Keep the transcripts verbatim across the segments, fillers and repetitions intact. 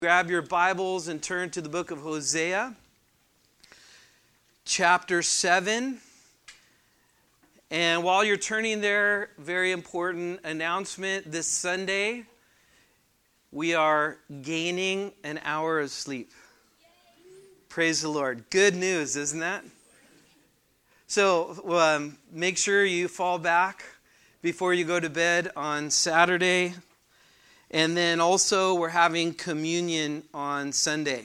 Grab your Bibles and turn to the book of Hosea, chapter seven. And while you're turning there, very important announcement. This Sunday, we are gaining an hour of sleep. Praise the Lord. Good news, isn't that? So um, make sure you fall back before you go to bed on Saturday. And then also we're having communion on Sunday.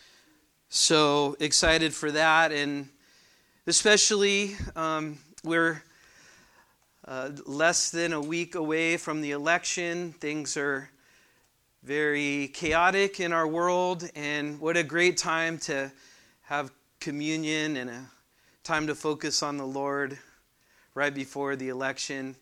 So excited for that. And especially um, we're uh, less than a week away from the election. Things are very chaotic in our world. And what a great time to have communion and a time to focus on the Lord right before the election.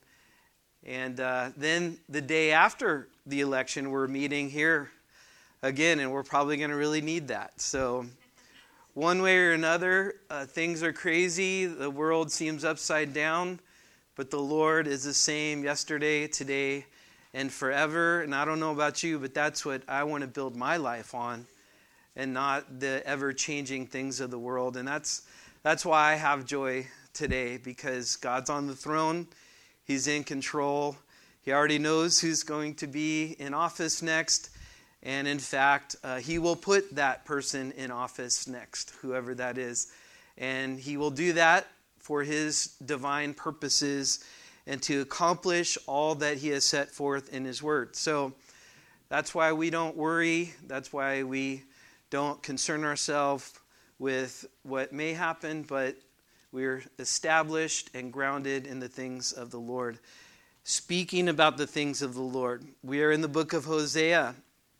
And uh, then the day after the election, we're meeting here again, and we're probably going to really need that. So one way or another, uh, things are crazy. The world seems upside down, but the Lord is the same yesterday, today, and forever. And I don't know about you, but that's what I want to build my life on, and not the ever-changing things of the world. And that's that's why I have joy today, because God's on the throne. He's in control. He already knows who's going to be in office next. And in fact, uh, he will put that person in office next, whoever that is. And he will do that for his divine purposes and to accomplish all that he has set forth in his word. So that's why we don't worry. That's why we don't concern ourselves with what may happen, but we're established and grounded in the things of the Lord. Speaking about the things of the Lord, we are in the book of Hosea.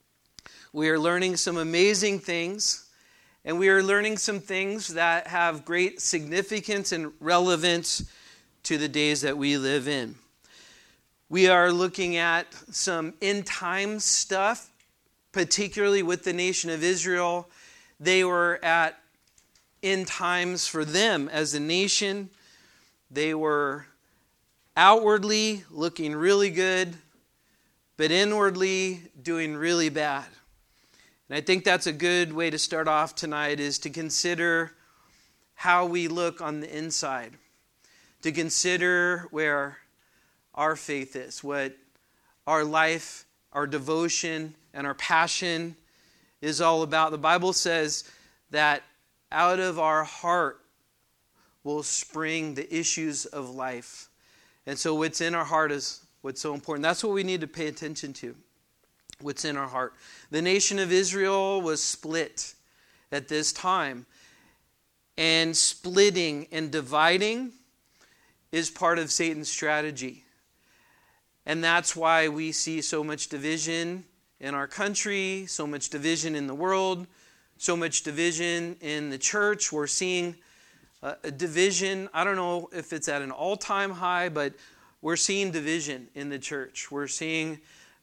We are learning some amazing things, and we are learning some things that have great significance and relevance to the days that we live in. We are looking at some end time stuff, particularly with the nation of Israel. They were at end times for them as a nation. They were outwardly looking really good, but inwardly doing really bad. And I think that's a good way to start off tonight, is to consider how we look on the inside, to consider where our faith is, what our life, our devotion, and our passion is all about. The Bible says that out of our heart will spring the issues of life. And so what's in our heart is what's so important. That's what we need to pay attention to, what's in our heart. The nation of Israel was split at this time. And splitting and dividing is part of Satan's strategy. And that's why we see so much division in our country, so much division in the world, so much division in the church. We're seeing uh, a division. I don't know if it's at an all-time high, but we're seeing division in the church. We're seeing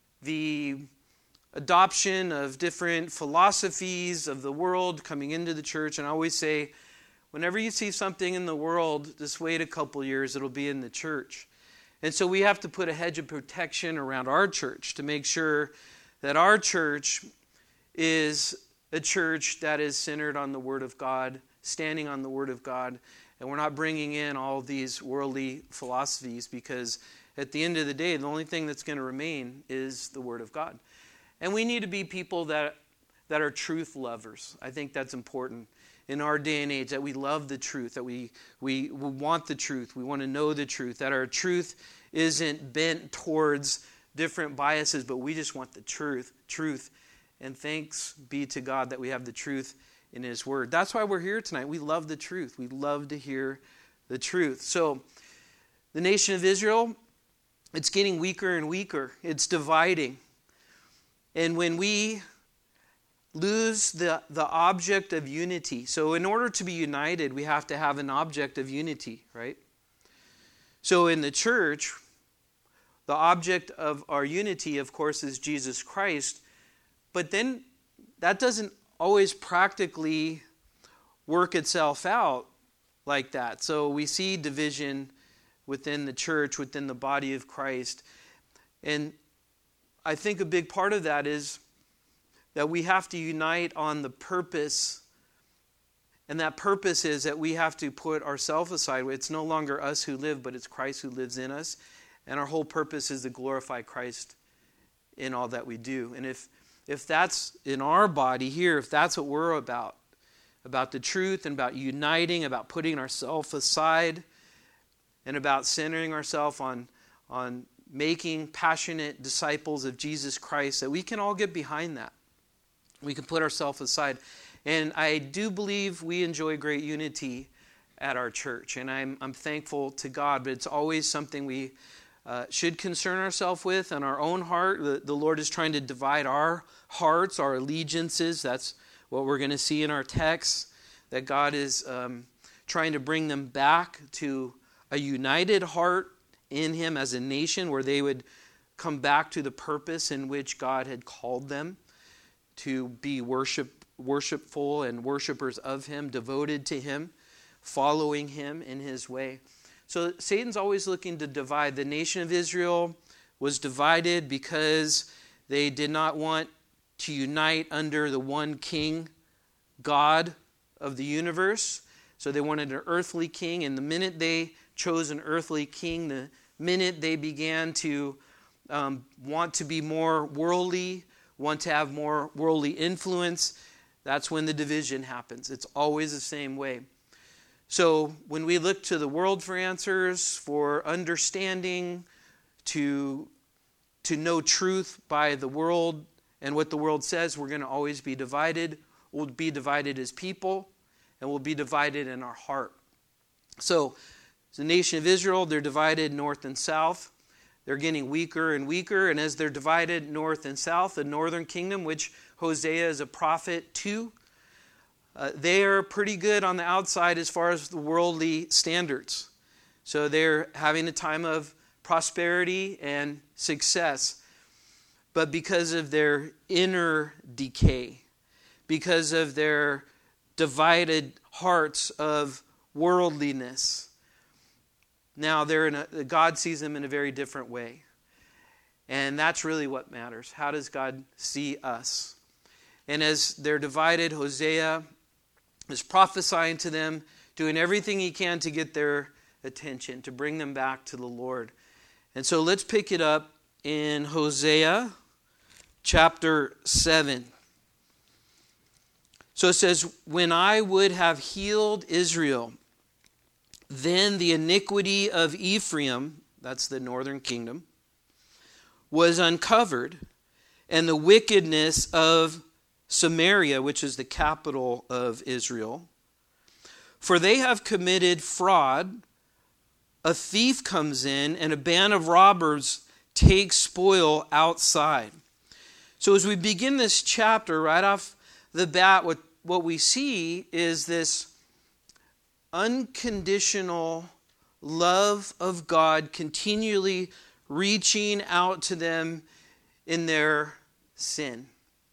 the adoption of different philosophies of the world coming into the church. And I always say, whenever you see something in the world, just wait a couple years, it'll be in the church. And so we have to put a hedge of protection around our church to make sure that our church is a church that is centered on the Word of God, standing on the Word of God, and we're not bringing in all these worldly philosophies, because at the end of the day, the only thing that's going to remain is the Word of God. And we need to be people that that are truth lovers. I think that's important in our day and age, that we love the truth, that we, we, we want the truth, we want to know the truth, that our truth isn't bent towards different biases, but we just want the truth, truth. And thanks be to God that we have the truth in His Word. That's why we're here tonight. We love the truth. We love to hear the truth. So the nation of Israel, it's getting weaker and weaker. It's dividing. And when we lose the, the object of unity, so in order to be united, we have to have an object of unity, right? So in the church, the object of our unity, of course, is Jesus Christ. But then that doesn't always practically work itself out like that. So we see division within the church, within the body of Christ. And I think a big part of that is that we have to unite on the purpose. And that purpose is that we have to put ourselves aside. It's no longer us who live, but it's Christ who lives in us. And our whole purpose is to glorify Christ in all that we do. And if if that's in our body here, if that's what we're about, about the truth and about uniting, about putting ourselves aside, and about centering ourselves on, on making passionate disciples of Jesus Christ, that we can all get behind that. We can put ourselves aside. And I do believe we enjoy great unity at our church. And I'm, I'm thankful to God, but it's always something we uh, should concern ourselves with in our own heart. The, the Lord is trying to divide our hearts, our allegiances. That's what we're going to see in our text, that God is um, trying to bring them back to a united heart in Him as a nation, where they would come back to the purpose in which God had called them to be worship, worshipful and worshipers of Him, devoted to Him, following Him in His way. So Satan's always looking to divide. The nation of Israel was divided because they did not want to unite under the one king, God of the universe. So they wanted an earthly king, and the minute they chose an earthly king, the minute they began to um, want to be more worldly, want to have more worldly influence, that's when the division happens. It's always the same way. So when we look to the world for answers, for understanding, to, to know truth by the world and what the world says, we're going to always be divided. We'll be divided as people, and we'll be divided in our heart. So the nation of Israel, they're divided north and south. They're getting weaker and weaker. And as they're divided north and south, the northern kingdom, which Hosea is a prophet to, uh, they are pretty good on the outside as far as the worldly standards. So they're having a time of prosperity and success. But because of their inner decay, because of their divided hearts of worldliness, now they're in a, God sees them in a very different way. And that's really what matters. How does God see us? And as they're divided, Hosea is prophesying to them, doing everything he can to get their attention, to bring them back to the Lord. And so let's pick it up in Hosea chapter seven. So it says, "When I would have healed Israel, then the iniquity of Ephraim," that's the northern kingdom, "was uncovered, and the wickedness of Samaria," which is the capital of Israel, "for they have committed fraud. A thief comes in, and a band of robbers takes spoil outside." So as we begin this chapter, right off the bat, what, what we see is this unconditional love of God continually reaching out to them in their sin.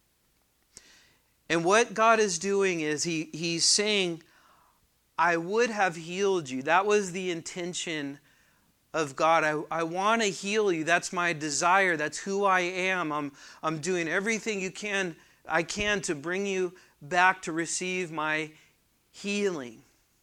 And what God is doing is he, he's saying, I would have healed you. That was the intention of God. I, I want to heal you. That's my desire. That's who I am. I'm, I'm doing everything you can, I can to bring you back to receive my healing.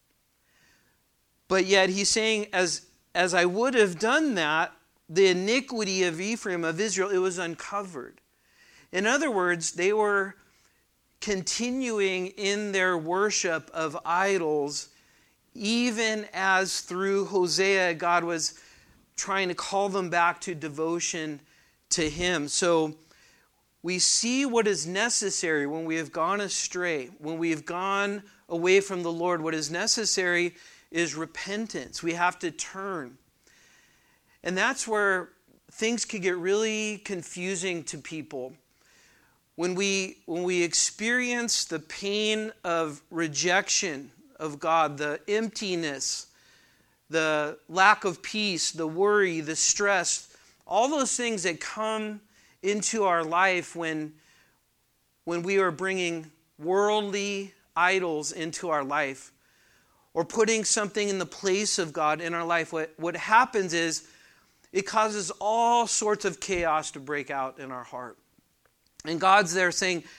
But yet he's saying, as, as I would have done that, the iniquity of Ephraim, of Israel, it was uncovered. In other words, they were continuing in their worship of idols, even as through Hosea, God was trying to call them back to devotion to Him. So we see what is necessary when we have gone astray, when we have gone away from the Lord. What is necessary is repentance. We have to turn. And that's where things can get really confusing to people. When we, when we experience the pain of rejection of God, the emptiness, the lack of peace, the worry, the stress, all those things that come into our life when, when we are bringing worldly idols into our life, or putting something in the place of God in our life, what, what happens is it causes all sorts of chaos to break out in our heart. And God's there saying,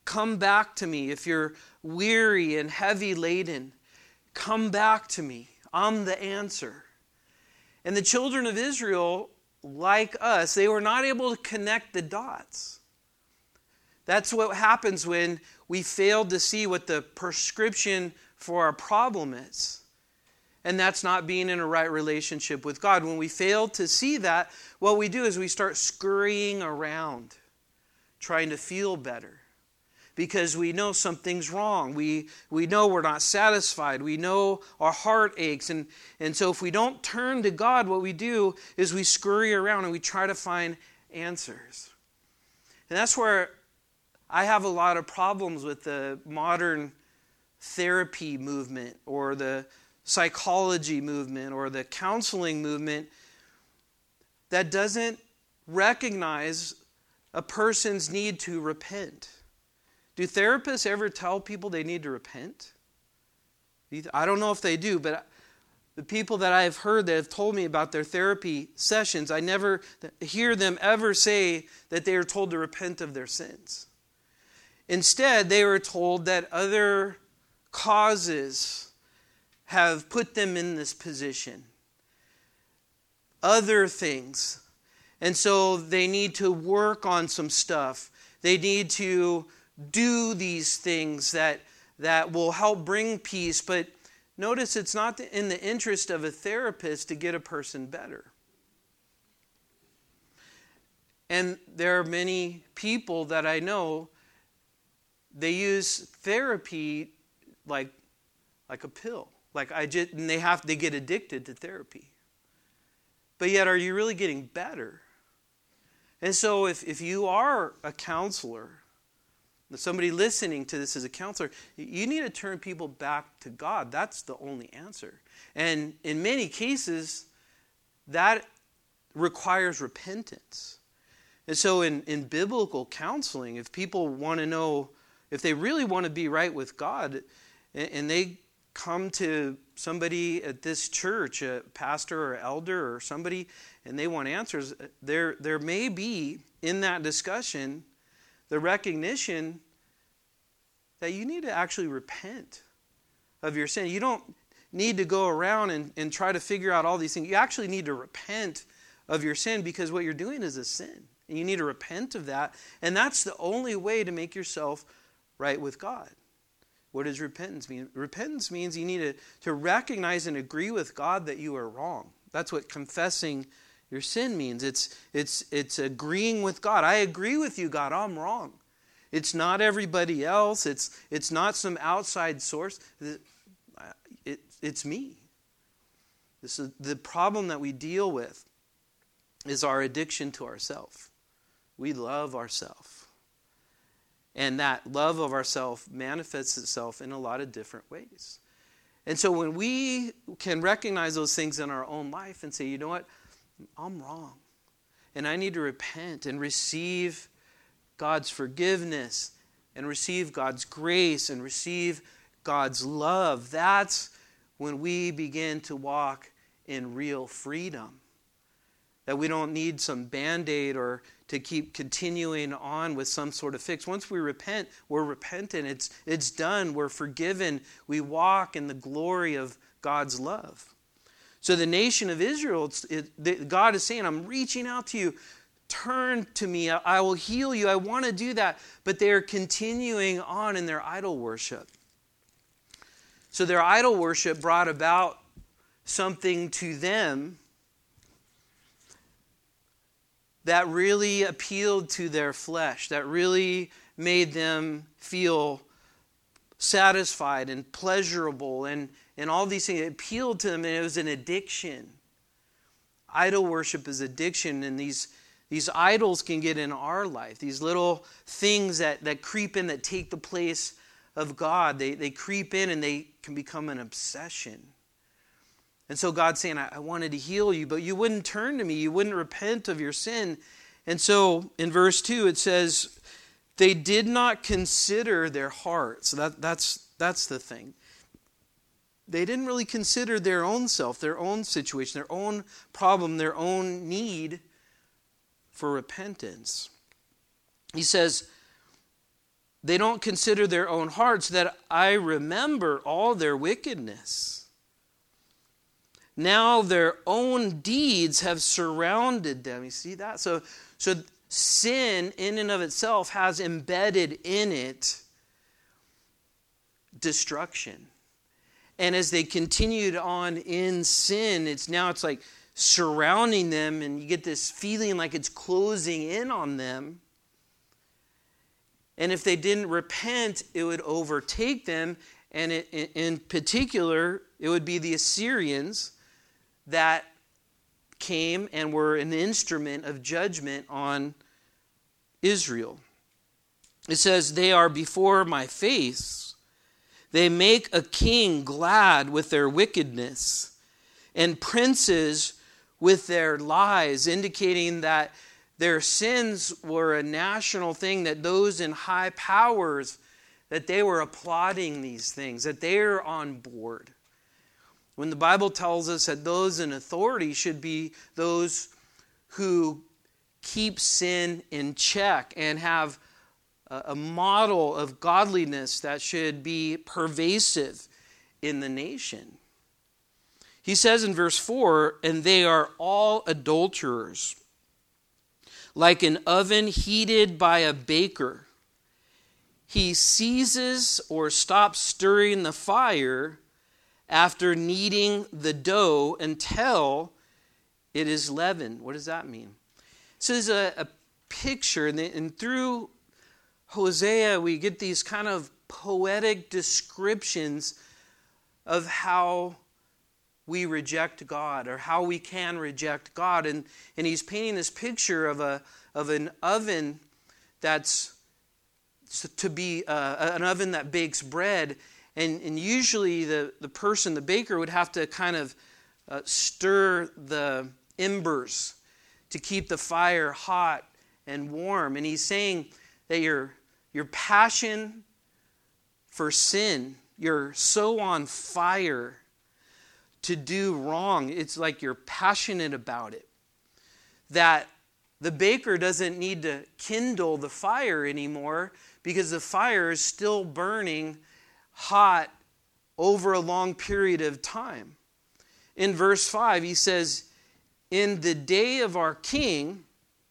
come back to me. If you're weary and heavy laden, come back to me. I'm the answer. And the children of Israel, like us, they were not able to connect the dots. That's what happens when we fail to see what the prescription for our problem is. And that's not being in a right relationship with God. When we fail to see that, what we do is we start scurrying around, trying to feel better. Because we know something's wrong. We we know we're not satisfied. We know our heart aches. And, and so if we don't turn to God, what we do is we scurry around and we try to find answers. And that's where I have a lot of problems with the modern therapy movement or the psychology movement or the counseling movement that doesn't recognize a person's need to repent. Do therapists ever tell people they need to repent? I don't know if they do, but the people that I've heard that have told me about their therapy sessions, I never hear them ever say that they are told to repent of their sins. Instead, they were told that other causes have put them in this position. Other things. And so they need to work on some stuff. They need to do these things that, that will help bring peace. But notice it's not in the interest of a therapist to get a person better. And there are many people that I know, they use therapy like, like a pill. Like I just, and they have they get addicted to therapy. But yet, are you really getting better? And so if, if you are a counselor, somebody listening to this as a counselor, you need to turn people back to God. That's the only answer. And in many cases, that requires repentance. And so in, in biblical counseling, if people want to know, if they really want to be right with God, and, and they come to somebody at this church, a pastor or elder or somebody, and they want answers, there, there may be in that discussion the recognition that you need to actually repent of your sin. You don't need to go around and, and try to figure out all these things. You actually need to repent of your sin because what you're doing is a sin. And you need to repent of that. And that's the only way to make yourself right with God. What does repentance mean? Repentance means you need to, to recognize and agree with God that you are wrong. That's what confessing your sin means. It's, it's, it's agreeing with God. I agree with you, God. I'm wrong. It's not everybody else. It's, it's not some outside source. It, it, it's me. This is the problem that we deal with is our addiction to ourself. We love ourself. And that love of ourself manifests itself in a lot of different ways. And so when we can recognize those things in our own life and say, you know what, I'm wrong. And I need to repent and receive God's forgiveness and receive God's grace and receive God's love. That's when we begin to walk in real freedom. That we don't need some Band-Aid or to keep continuing on with some sort of fix. Once we repent, we're repentant. It's, it's done. We're forgiven. We walk in the glory of God's love. So the nation of Israel, it's, it, God is saying, I'm reaching out to you. Turn to me. I, I will heal you. I want to do that. But they are continuing on in their idol worship. So their idol worship brought about something to them that really appealed to their flesh, that really made them feel satisfied and pleasurable and, and all these things. It appealed to them, and it was an addiction. Idol worship is addiction, and these, these idols can get in our life. These little things that, that creep in, that take the place of God. They, they creep in and they can become an obsession. And so God's saying, I, I wanted to heal you, but you wouldn't turn to me. You wouldn't repent of your sin. And so in verse two, it says, they did not consider their hearts. So that, that's, that's the thing. They didn't really consider their own self, their own situation, their own problem, their own need for repentance. He says, they don't consider their own hearts, that I remember all their wickedness. Now their own deeds have surrounded them. You see that? So, so sin in and of itself has embedded in it destruction. And as they continued on in sin, it's now it's like surrounding them, and you get this feeling like it's closing in on them. And if they didn't repent, it would overtake them. And it, in particular, it would be the Assyrians that came and were an instrument of judgment on Israel. It says, they are before my face. They make a king glad with their wickedness, and princes with their lies, indicating that their sins were a national thing, that those in high powers, that they were applauding these things, that they're on board. When the Bible tells us that those in authority should be those who keep sin in check and have a model of godliness that should be pervasive in the nation. He says in verse four, and they are all adulterers, like an oven heated by a baker. He ceases or stops stirring the fire after kneading the dough until it is leavened. What does that mean? So there's a, a picture, and, and through Hosea we get these kind of poetic descriptions of how we reject God, or how we can reject God. And, and he's painting this picture of a of an oven that's to be uh, an oven that bakes bread. And, and usually the, the person, the baker, would have to kind of uh, stir the embers to keep the fire hot and warm. And he's saying that your, your passion for sin, you're so on fire to do wrong, it's like you're passionate about it, that the baker doesn't need to kindle the fire anymore, because the fire is still burning hot over a long period of time. In verse five, he says, in the day of our king,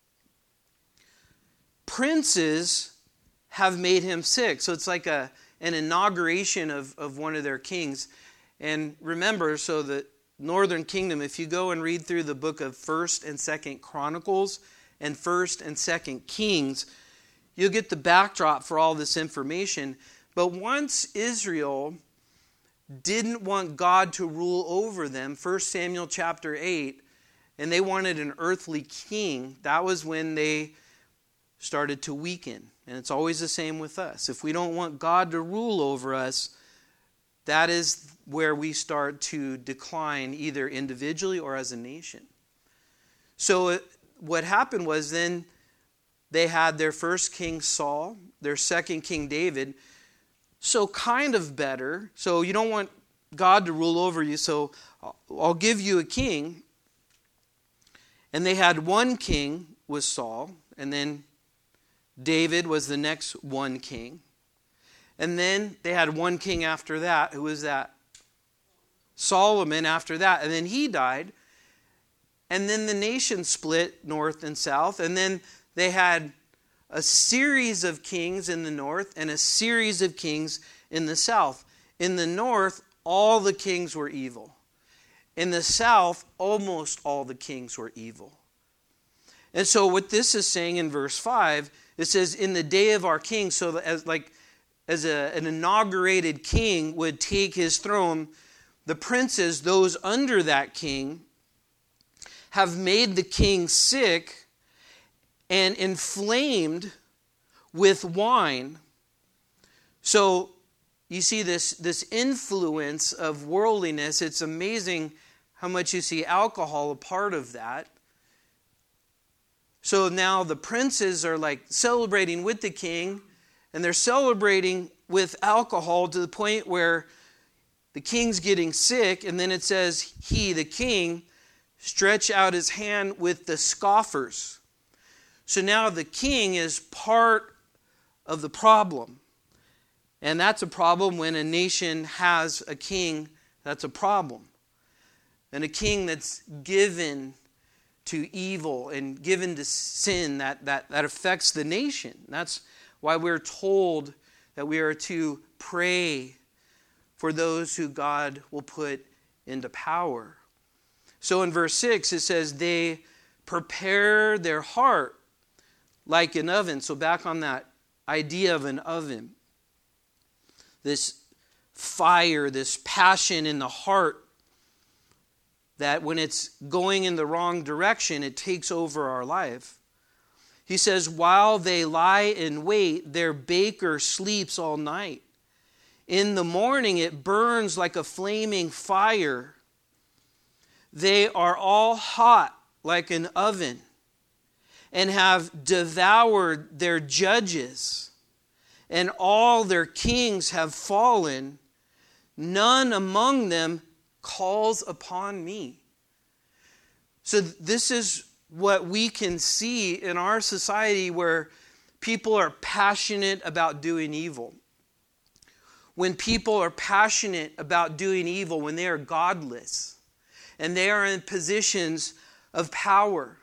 princes have made him sick. So it's like a an inauguration of, of one of their kings. And remember, so the northern kingdom, if you go and read through the book of First and Second Chronicles and First and Second Kings, you'll get the backdrop for all this information. But once Israel didn't want God to rule over them, First Samuel chapter eight, and they wanted an earthly king, that was when they started to weaken. And it's always the same with us. If we don't want God to rule over us, that is where we start to decline, either individually or as a nation. So it, what happened was then they had their first king Saul, their second king David. So kind of better. So you don't want God to rule over you, so I'll give you a king. And they had one king, was Saul, and then David was the next one king. And then they had one king after that, who was that? Solomon after that. And then he died. And then the nation split north and south. And then they had a series of kings in the north and a series of kings in the south. In the north, all the kings were evil. In the south, almost all the kings were evil. And so what this is saying in verse five, it says, in the day of our king, so as like as a, an inaugurated king would take his throne, the princes, those under that king, have made the king sick and inflamed with wine. So you see this, this influence of worldliness. It's amazing how much you see alcohol a part of that. So now the princes are like celebrating with the king, and they're celebrating with alcohol to the point where the king's getting sick, and then it says, he, the king, stretched out his hand with the scoffers. So now the king is part of the problem. And that's a problem when a nation has a king. That's a problem. And a king that's given to evil and given to sin, that, that, that affects the nation. That's why we're told that we are to pray for those who God will put into power. So in verse six it says, they prepare their heart like an oven. So back on that idea of an oven. This fire, this passion in the heart, that when it's going in the wrong direction, it takes over our life. He says, while they lie in wait, their baker sleeps all night. In the morning, it burns like a flaming fire. They are all hot like an oven and have devoured their judges, and all their kings have fallen. None among them calls upon me. So this is what we can see in our society, where people are passionate about doing evil. When people are passionate about doing evil, when they are godless, and they are in positions of power.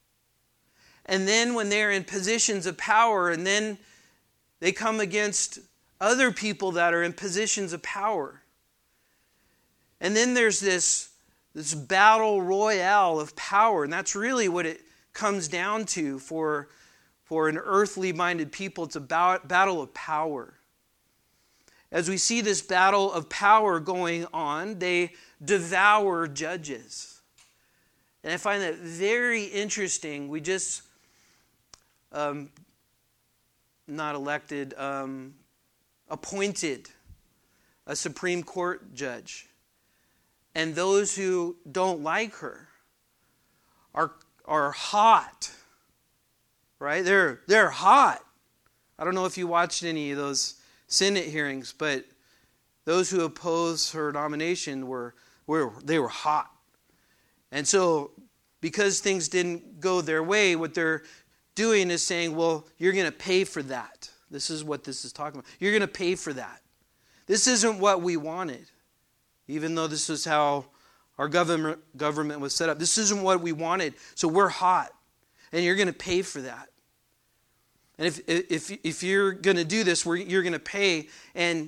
And then when they're in positions of power, and then they come against other people that are in positions of power. And then there's this, this battle royale of power. And that's really what it comes down to for, for an earthly-minded people. It's a battle of power. As we see this battle of power going on, they devour judges. And I find that very interesting. We just, um, not elected, um, appointed a Supreme Court judge. And those who don't like her are, are hot. Right? They're, they're hot. I don't know if you watched any of those Senate hearings, but those who opposed her nomination were, were they were hot. And so, because things didn't go their way, what they're doing is saying, well, you're going to pay for that. This is what this is talking about. You're going to pay for that. This isn't what we wanted. Even though this is how our government government was set up. This isn't what we wanted. So we're hot. And you're going to pay for that. And if if if you're going to do this, we're, you're going to pay. And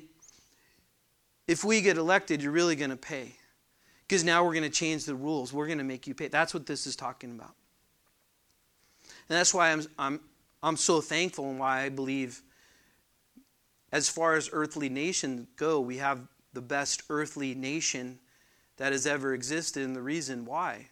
if we get elected, you're really going to pay. Because now we're going to change the rules. We're going to make you pay. That's what this is talking about. And that's why I'm I'm I'm so thankful, and why I believe, as far as earthly nations go, we have the best earthly nation that has ever existed. And the reason why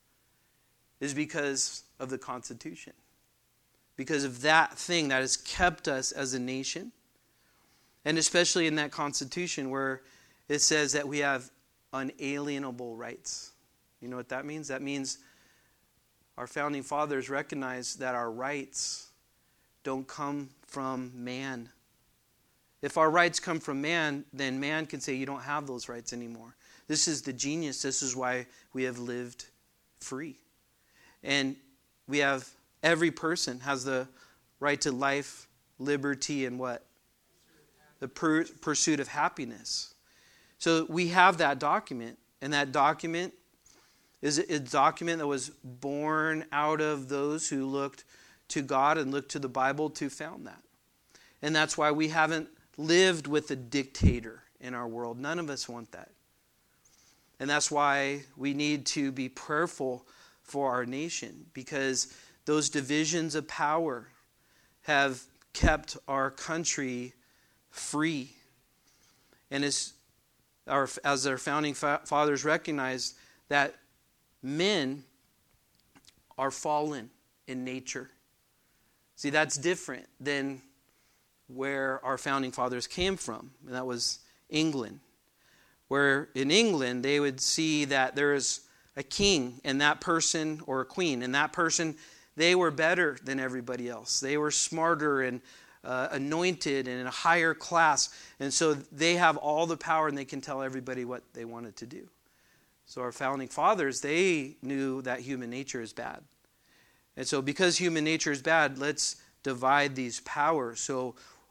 is because of the Constitution. Because of that thing that has kept us as a nation. And especially in that Constitution where it says that we have unalienable rights. You know what that means? That means our founding fathers recognized that our rights don't come from man. If our rights come from man, then man can say you don't have those rights anymore. This is the genius. This is why we have lived free. And we have, every person has the right to life, liberty, and what? The per- pursuit of happiness. So we have that document. And that document is a document that was born out of those who looked to God and looked to the Bible to found that. And that's why we haven't lived with a dictator in our world. None of us want that. And that's why we need to be prayerful for our nation, because those divisions of power have kept our country free. And as our, as our founding fa- fathers recognized, that men are fallen in nature. See, that's different than where our founding fathers came from, and that was England. Where in England, they would see that there is a king and that person, or a queen, and that person, they were better than everybody else. They were smarter and uh, anointed and in a higher class, and so they have all the power and they can tell everybody what they wanted to do. So our founding fathers, they knew that human nature is bad. And so because human nature is bad, let's divide these powers. So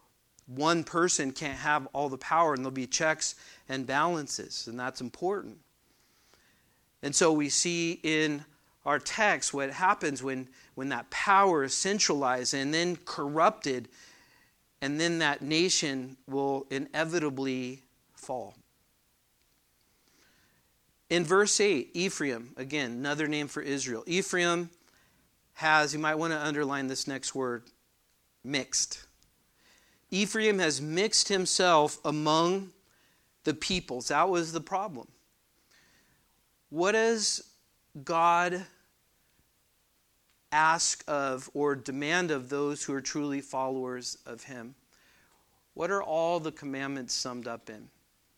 one person can't have all the power, and there'll be checks and balances, and that's important. And so we see in our text what happens when, when that power is centralized and then corrupted, and then that nation will inevitably fall. In verse eight, Ephraim, again, another name for Israel. Ephraim has, you might want to underline this next word, mixed. Ephraim has mixed himself among the peoples. That was the problem. What does God ask of or demand of those who are truly followers of him? What are all the commandments summed up in?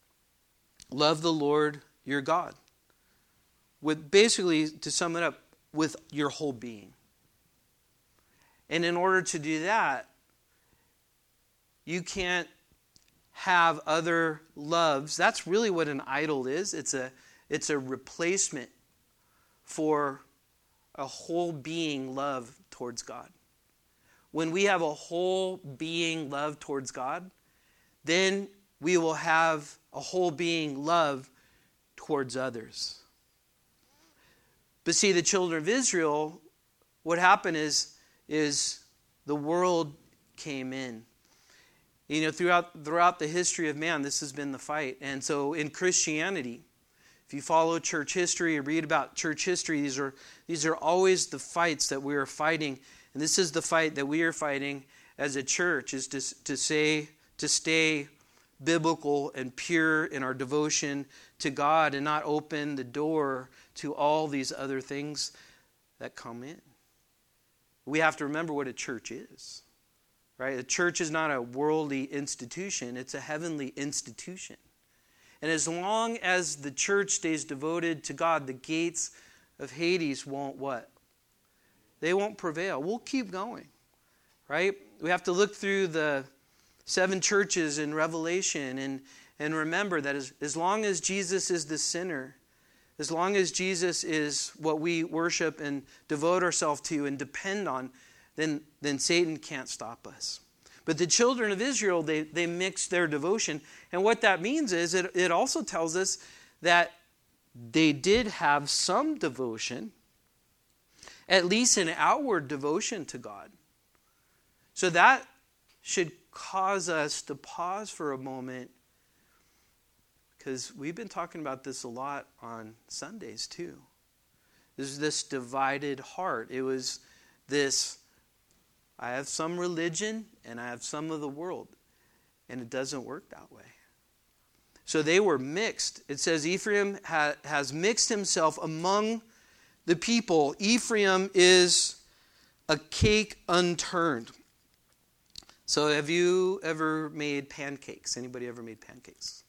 Love the Lord your God. With basically, to sum it up, with your whole being. And in order to do that, you can't have other loves. That's really what an idol is. It's a, it's a replacement for a whole being love towards God. When we have a whole being love towards God, then we will have a whole being love towards others. But see, the children of Israel, what happened is, is the world came in. You know, throughout throughout the history of man, this has been the fight. And so in Christianity, if you follow church history or read about church history, these are these are always the fights that we are fighting. And this is the fight that we are fighting as a church, is to, to say, to stay biblical and pure in our devotion to God and not open the door to all these other things that come in. We have to remember what a church is, right? A church is not a worldly institution. It's a heavenly institution. And as long as the church stays devoted to God, the gates of Hades won't what? They won't prevail. We'll keep going, right? We have to look through the seven churches in Revelation and, and remember that as, as long as Jesus is the center, as long as Jesus is what we worship and devote ourselves to and depend on, then, then Satan can't stop us. But the children of Israel, they, they mixed their devotion. And what that means is it, it also tells us that they did have some devotion, at least an outward devotion to God. So that should cause us to pause for a moment, because we've been talking about this a lot on Sundays too. There's this divided heart. It was this, I have some religion and I have some of the world. And it doesn't work that way. So they were mixed. It says Ephraim ha- has mixed himself among the people. Ephraim is a cake unturned. So have you ever made pancakes? Anybody ever made pancakes?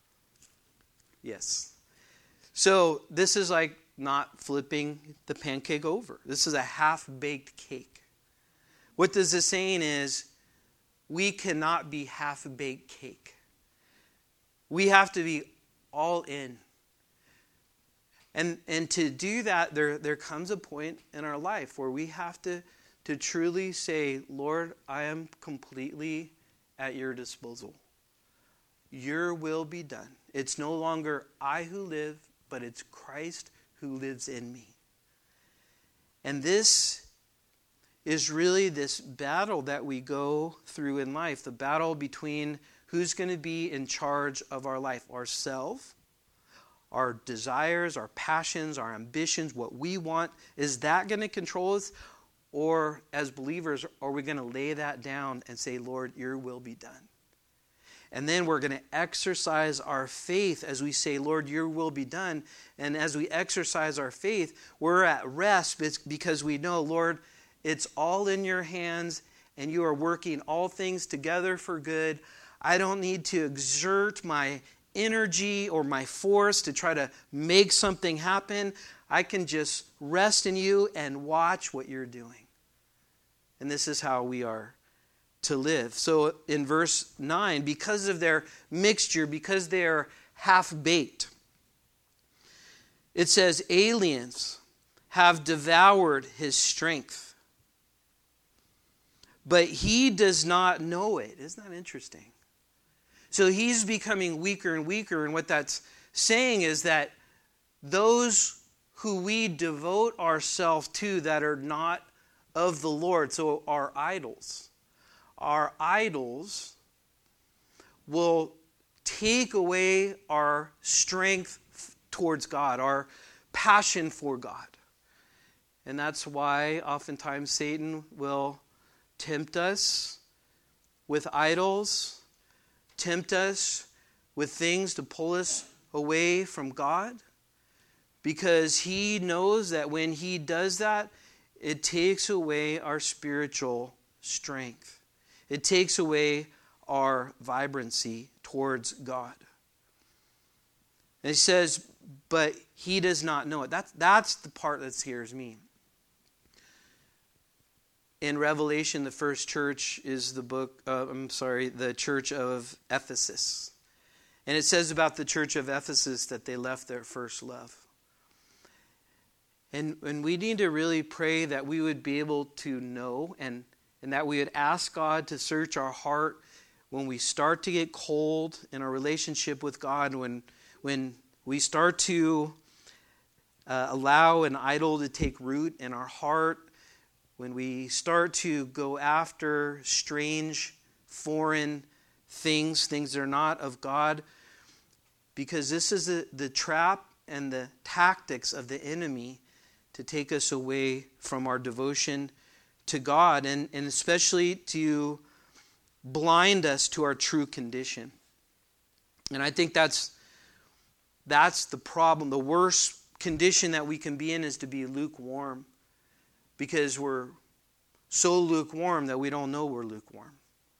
Yes. So this is like not flipping the pancake over. This is a half-baked cake. What this is saying is we cannot be half-baked cake. We have to be all in. And and to do that, there, there comes a point in our life where we have to, to truly say, Lord, I am completely at your disposal. Your will be done. It's no longer I who live, but it's Christ who lives in me. And this is really this battle that we go through in life, the battle between who's going to be in charge of our life, ourselves, our desires, our passions, our ambitions, what we want. Is that going to control us? Or as believers, are we going to lay that down and say, Lord, your will be done? And then we're going to exercise our faith as we say, Lord, your will be done. And as we exercise our faith, we're at rest because we know, Lord, it's all in your hands and you are working all things together for good. I don't need to exert my energy or my force to try to make something happen. I can just rest in you and watch what you're doing. And this is how we are to live. So in verse nine, because of their mixture, because they are half-baked, it says, aliens have devoured his strength. but he does not know it. Isn't that interesting? So he's becoming weaker and weaker, and what that's saying is that those who we devote ourselves to that are not of the Lord, so our idols, our idols will take away our strength towards God, our passion for God. And that's why oftentimes Satan will tempt us with idols, tempt us with things to pull us away from God, because he knows that when he does that, it takes away our spiritual strength. It takes away our vibrancy towards God. And he says, but he does not know it. That's, that's the part that scares me. In Revelation, the first church is the book, uh, I'm sorry, the church of Ephesus. And it says about the church of Ephesus that they left their first love. And, and we need to really pray that we would be able to know and, and that we would ask God to search our heart when we start to get cold in our relationship with God, when, when we start to uh, allow an idol to take root in our heart, when we start to go after strange, foreign things, things that are not of God, because this is the, the trap and the tactics of the enemy to take us away from our devotion to God, and, and especially to blind us to our true condition. And I think that's that's the problem. The worst condition that we can be in is to be lukewarm, because we're so lukewarm that we don't know we're lukewarm.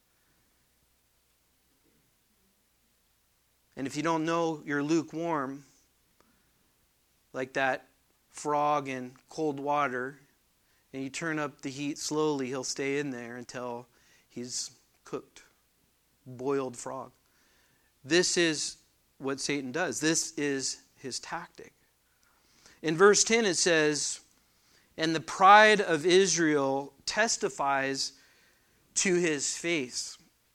And if you don't know you're lukewarm, like that frog in cold water, and you turn up the heat slowly, he'll stay in there until he's cooked, boiled frog. This is what Satan does. This is his tactic. In verse ten it says, and the pride of Israel testifies to his face.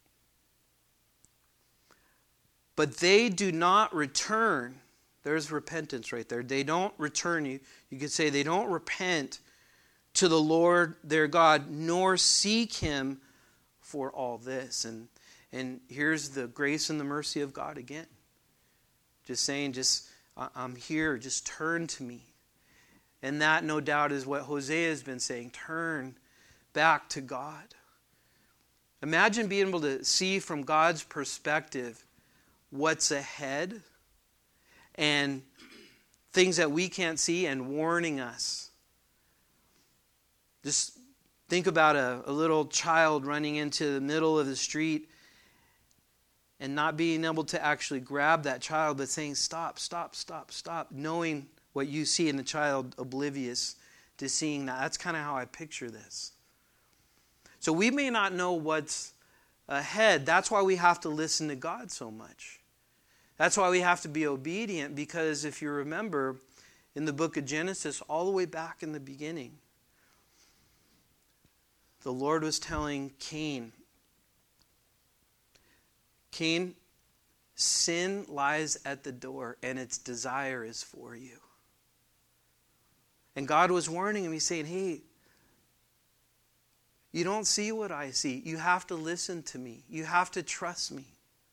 But they do not return. There's repentance right there. They don't return. You, you could say they don't repent to the Lord their God, nor seek him for all this. And, and here's the grace and the mercy of God again. Just saying, just I'm here, just turn to me. And that, no doubt, is what Hosea has been saying. Turn back to God. Imagine being able to see from God's perspective what's ahead and things that we can't see, and warning us. Just think about a, a little child running into the middle of the street and not being able to actually grab that child, but saying, stop, stop, stop, stop, knowing what you see, and the child oblivious to seeing that. That's kind of how I picture this. So we may not know what's ahead. That's why we have to listen to God so much. That's why we have to be obedient, because if you remember in the book of Genesis, all the way back in the beginning, the Lord was telling Cain, Cain, sin lies at the door and its desire is for you. And God was warning him. He's saying, hey, you don't see what I see. You have to listen to me. You have to trust me.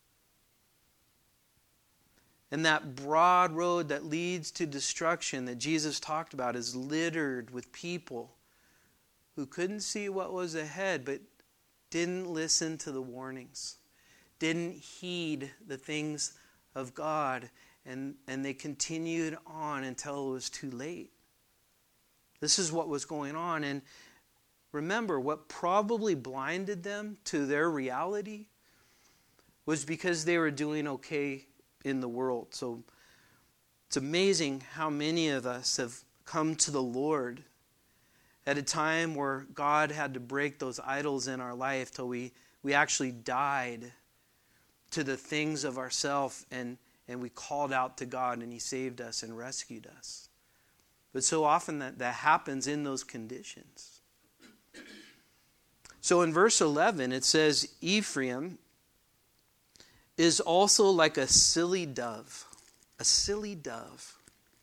And that broad road that leads to destruction that Jesus talked about is littered with people who couldn't see what was ahead, but didn't listen to the warnings, didn't heed the things of God, and, and they continued on until it was too late. This is what was going on. And remember, what probably blinded them to their reality was because they were doing okay in the world. So it's amazing how many of us have come to the Lord at a time where God had to break those idols in our life till we, we actually died to the things of ourself, and, and we called out to God and he saved us and rescued us. But so often that, that happens in those conditions. So in verse eleven, it says, Ephraim is also like a silly dove. A silly dove.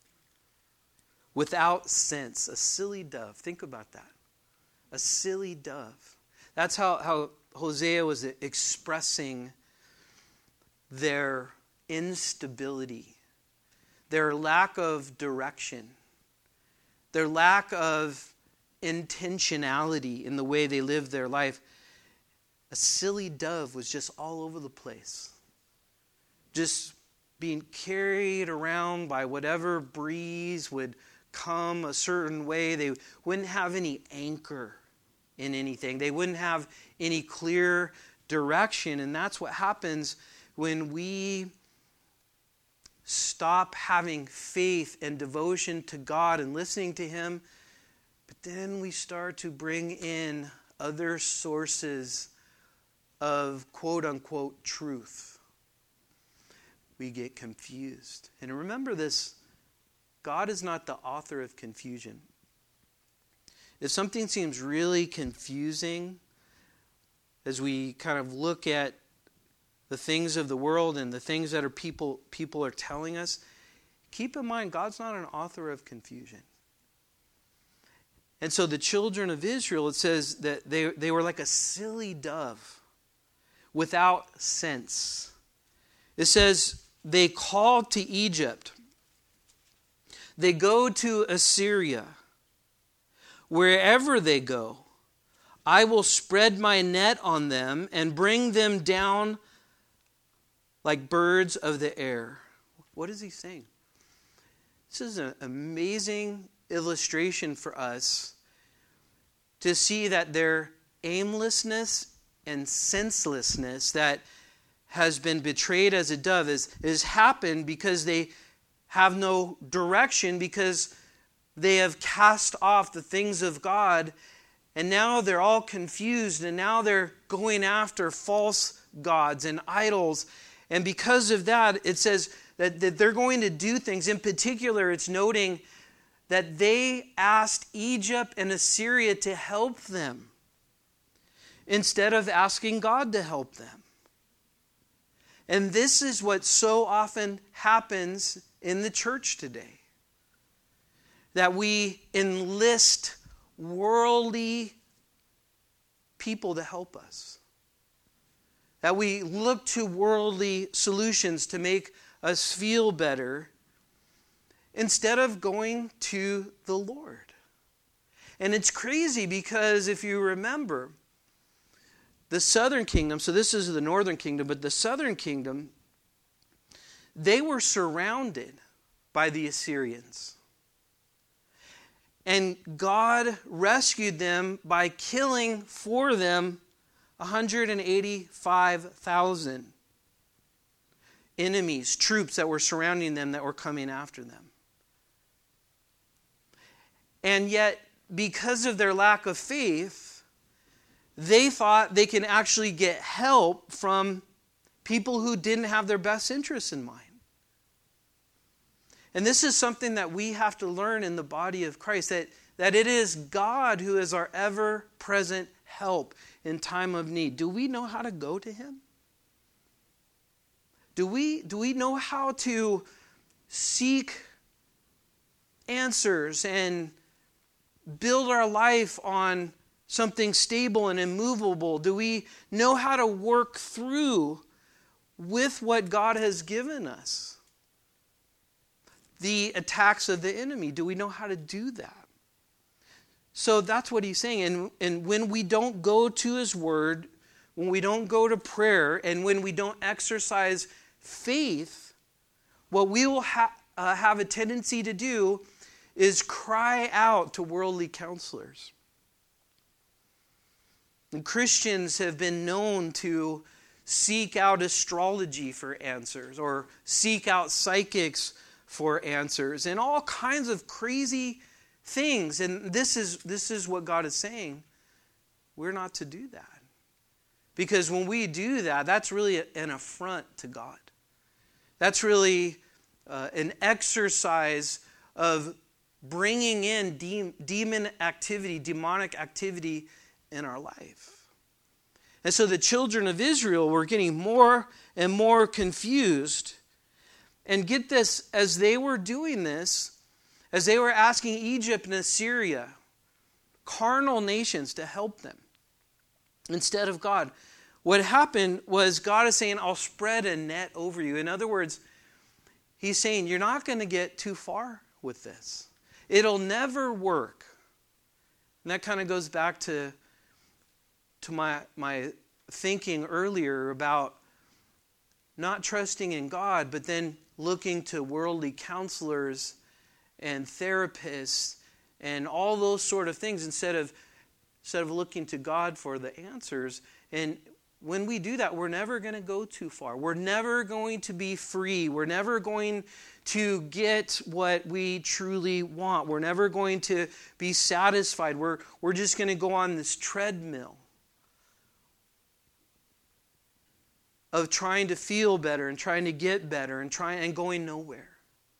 Without sense. A silly dove. Think about that. A silly dove. That's how, how Hosea was expressing their instability, their lack of direction, their lack of intentionality in the way they lived their life. A silly dove was just all over the place, just being carried around by whatever breeze would come a certain way. They wouldn't have any anchor in anything. They wouldn't have any clear direction. And that's what happens when we stop having faith and devotion to God and listening to Him. But then we start to bring in other sources of quote-unquote truth. We get confused. And remember this, God is not the author of confusion. If something seems really confusing as we kind of look at the things of the world and the things that are people people are telling us, keep in mind God's not an author of confusion. And so the children of Israel, it says that they, they were like a silly dove without sense. It says they called to Egypt. They go to Assyria. Wherever they go, I will spread my net on them and bring them down like birds of the air. What is he saying? This is an amazing illustration for us to see that their aimlessness and senselessness that has been betrayed as a dove is, is happened because they have no direction, because they have cast off the things of God, and now they're all confused, and now they're going after false gods and idols. And because of that, it says that, that they're going to do things. In particular, it's noting that they asked Egypt and Assyria to help them instead of asking God to help them. And this is what so often happens in the church today. That we enlist worldly people to help us. That we look to worldly solutions to make us feel better instead of going to the Lord. And it's crazy because if you remember, the southern kingdom, so this is the northern kingdom, but the southern kingdom, they were surrounded by the Assyrians. And God rescued them by killing for them one hundred eighty-five thousand enemies, troops that were surrounding them, that were coming after them. And yet, because of their lack of faith, they thought they can actually get help from people who didn't have their best interests in mind. And this is something that we have to learn in the body of Christ, that, that it is God who is our ever-present help in time of need. Do we know how to go to Him? Do we, do we know how to seek answers and build our life on something stable and immovable? Do we know how to work through with what God has given us the attacks of the enemy? Do we know how to do that? So that's what he's saying. And, and when we don't go to His Word, when we don't go to prayer, and when we don't exercise faith, what we will ha- uh, have a tendency to do is cry out to worldly counselors. And Christians have been known to seek out astrology for answers, or seek out psychics for answers, and all kinds of crazy things. And this is this is what God is saying. We're not to do that. Because when we do that, that's really an affront to God. That's really uh, an exercise of bringing in de- demon activity, demonic activity in our life. And so the children of Israel were getting more and more confused. And get this, as they were doing this, as they were asking Egypt and Assyria, carnal nations, to help them instead of God, what happened was God is saying, I'll spread a net over you. In other words, he's saying, you're not going to get too far with this. It'll never work. And that kind of goes back to, to my, my thinking earlier about not trusting in God, but then looking to worldly counselors and therapists and all those sort of things instead of, instead of looking to God for the answers. And when we do that, we're never going to go too far. We're never going to be free. We're never going to get what we truly want. We're never going to be satisfied. We're, we're just going to go on this treadmill of trying to feel better and trying to get better and trying and going nowhere.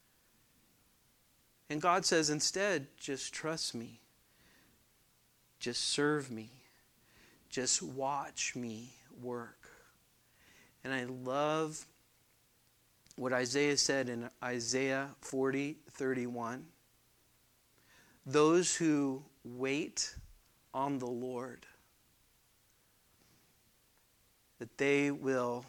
And God says, instead, just trust me. Just serve me. Just watch me work. And I love what Isaiah said in Isaiah forty thirty-one. Those who wait on the Lord, that they will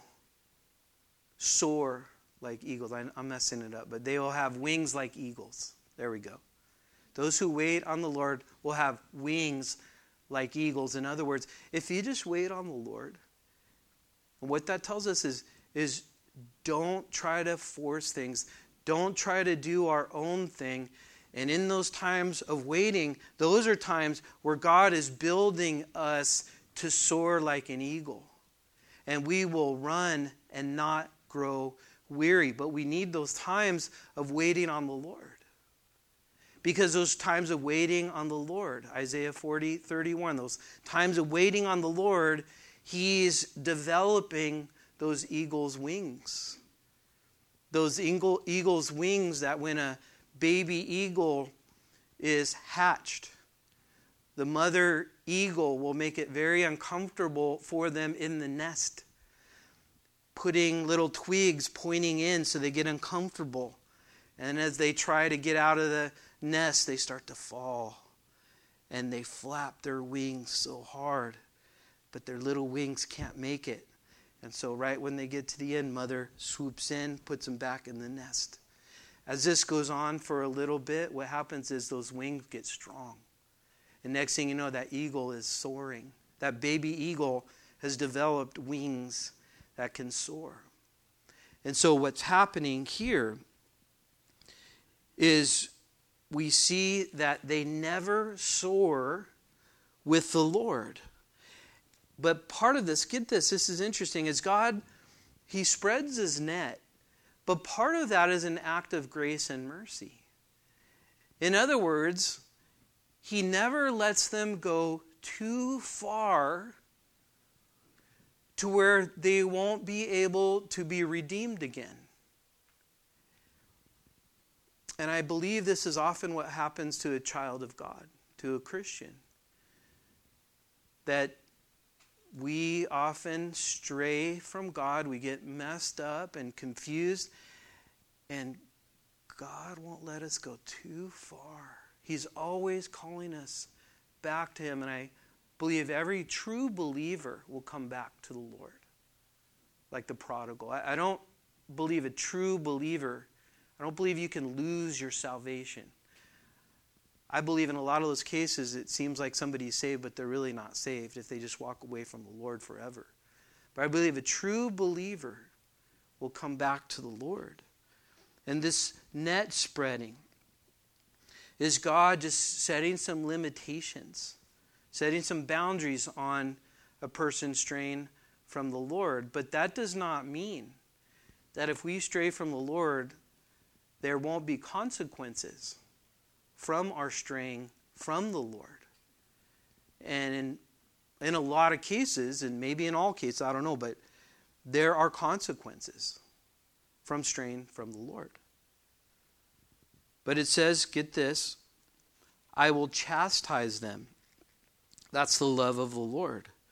soar like eagles. I'm messing it up, but they will have wings like eagles. There we go. Those who wait on the Lord will have wings like eagles. In other words, if you just wait on the Lord, and what that tells us is, is don't try to force things. Don't try to do our own thing. And in those times of waiting, those are times where God is building us to soar like an eagle. And we will run and not grow weary. But we need those times of waiting on the Lord. Because those times of waiting on the Lord, Isaiah forty thirty-one, those times of waiting on the Lord, He's developing those eagle's wings. Those eagle, eagle's wings that when a baby eagle is hatched, the mother eagle will make it very uncomfortable for them in the nest, putting little twigs pointing in so they get uncomfortable. And as they try to get out of the nest, they start to fall. And they flap their wings so hard, but their little wings can't make it. And so right when they get to the end, mother swoops in, puts them back in the nest. As this goes on for a little bit, what happens is those wings get strong. And next thing you know, that eagle is soaring. That baby eagle has developed wings that can soar. And so what's happening here is we see that they never soar with the Lord. But part of this, get this, this is interesting, is God, He spreads His net, but part of that is an act of grace and mercy. In other words, He never lets them go too far to where they won't be able to be redeemed again. And I believe this is often what happens to a child of God, to a Christian. That we often stray from God, we get messed up and confused, and God won't let us go too far. He's always calling us back to Him, and I believe every true believer will come back to the Lord, like the prodigal. I, I don't believe a true believer, I don't believe you can lose your salvation. I believe in a lot of those cases it seems like somebody's saved, but they're really not saved if they just walk away from the Lord forever. But I believe a true believer will come back to the Lord. And this net spreading is God just setting some limitations, setting some boundaries on a person straying from the Lord. But that does not mean that if we stray from the Lord, there won't be consequences from our straying from the Lord. And in, in a lot of cases, and maybe in all cases, I don't know, but there are consequences from straying from the Lord. But it says, get this, I will chastise them. That's the love of the Lord.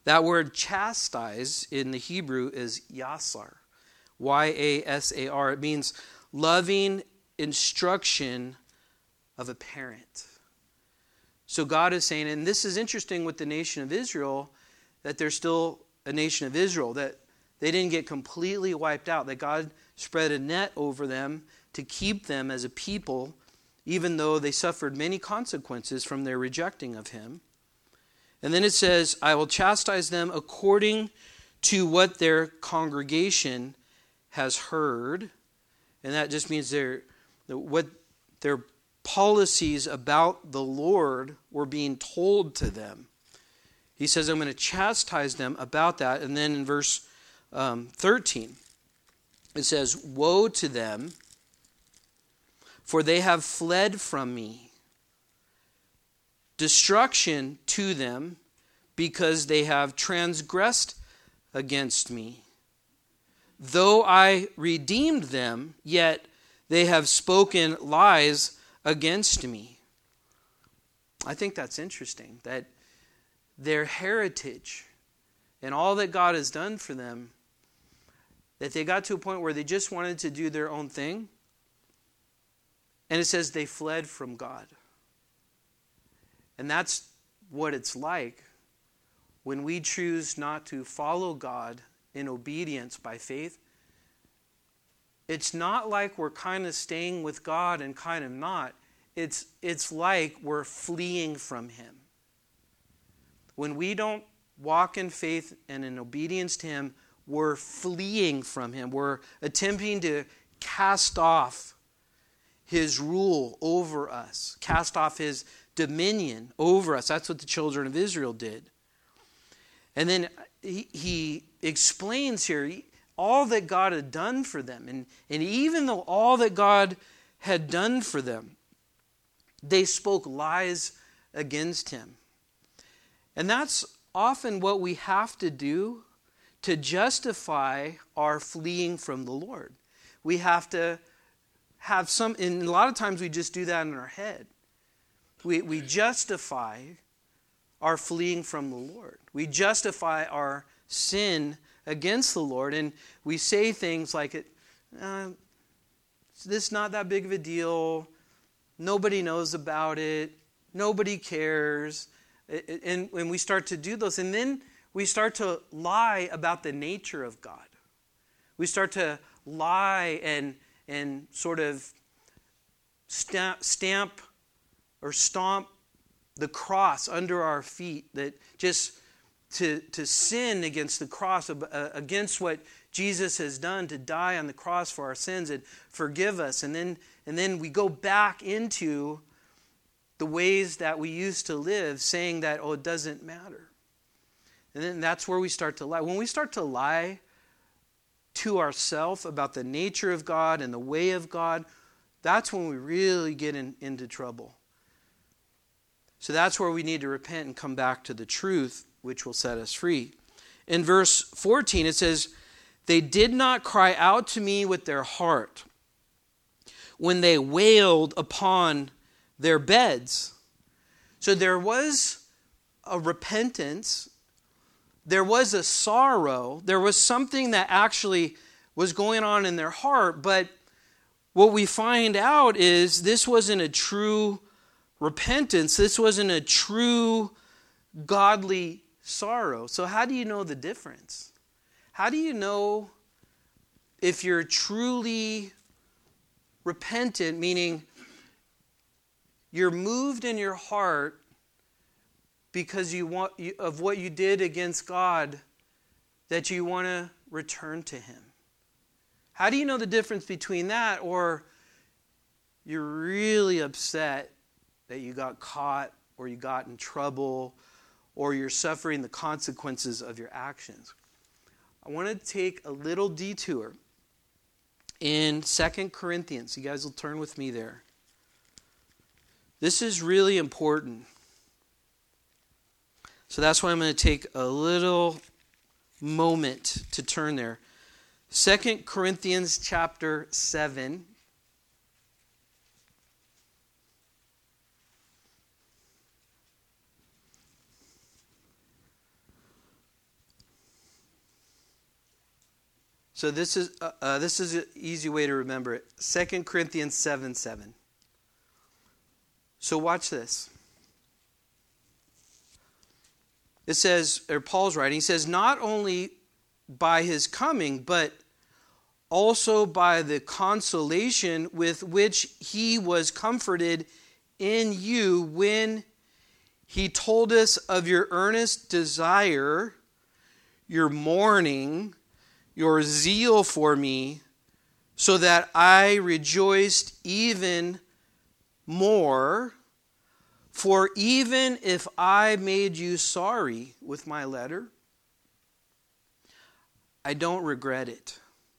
That word chastise in the Hebrew is yasar, Y A S A R. It means loving instruction of a parent. So God is saying, and this is interesting with the nation of Israel, that they're still a nation of Israel, that they didn't get completely wiped out, that God spread a net over them to keep them as a people, even though they suffered many consequences from their rejecting of him. And then it says, I will chastise them according to what their congregation has heard. And that just means their what their policies about the Lord were being told to them. He says, I'm going to chastise them about that. And then in verse um, thirteen, it says, woe to them, for they have fled from me. Destruction to them, because they have transgressed against me. Though I redeemed them, yet they have spoken lies against me. I think that's interesting, that their heritage and all that God has done for them, that they got to a point where they just wanted to do their own thing. And it says they fled from God. And that's what it's like when we choose not to follow God in obedience by faith. It's not like we're kind of staying with God and kind of not. It's, it's like we're fleeing from him. When we don't walk in faith and in obedience to him, we're fleeing from him. We're attempting to cast off his rule over us, cast off his dominion over us. That's what the children of Israel did. And then he, he explains here all that God had done for them. And, and even though all that God had done for them, they spoke lies against him. And that's often what we have to do to justify our fleeing from the Lord. We have to have some, and a lot of times we just do that in our head. We, we justify our fleeing from the Lord. We justify our sin against the Lord, and we say things like, "It, uh, this is not that big of a deal. Nobody knows about it. Nobody cares." And when we start to do those, and then we start to lie about the nature of God. We start to lie and and sort of stamp, stamp or stomp the cross under our feet, that just to, to sin against the cross, uh, against what Jesus has done to die on the cross for our sins and forgive us. And then, and then we go back into the ways that we used to live, saying that, oh, it doesn't matter. And then that's where we start to lie. When we start to lie to ourselves about the nature of God and the way of God, that's when we really get in, into trouble. So that's where we need to repent and come back to the truth, which will set us free. In verse fourteen, it says, they did not cry out to me with their heart when they wailed upon their beds. So there was a repentance. There was a sorrow. There was something that actually was going on in their heart. But what we find out is this wasn't a true repentance. This wasn't a true godly sorrow. So how do you know the difference? How do you know if you're truly repentant, meaning you're moved in your heart because you want of what you did against God, that you want to return to him? How do you know the difference between that, or you're really upset that you got caught or you got in trouble or you're suffering the consequences of your actions? I want to take a little detour in Second Corinthians. You guys will turn with me there. This is really important. So that's why I'm going to take a little moment to turn there. Second Corinthians chapter seven. So this is uh, uh, this is an easy way to remember it. Second Corinthians seven seven. So watch this. It says, or Paul's writing, he says, not only by his coming, but also by the consolation with which he was comforted in you when he told us of your earnest desire, your mourning, your zeal for me, so that I rejoiced even more. For even if I made you sorry with my letter, I don't regret it.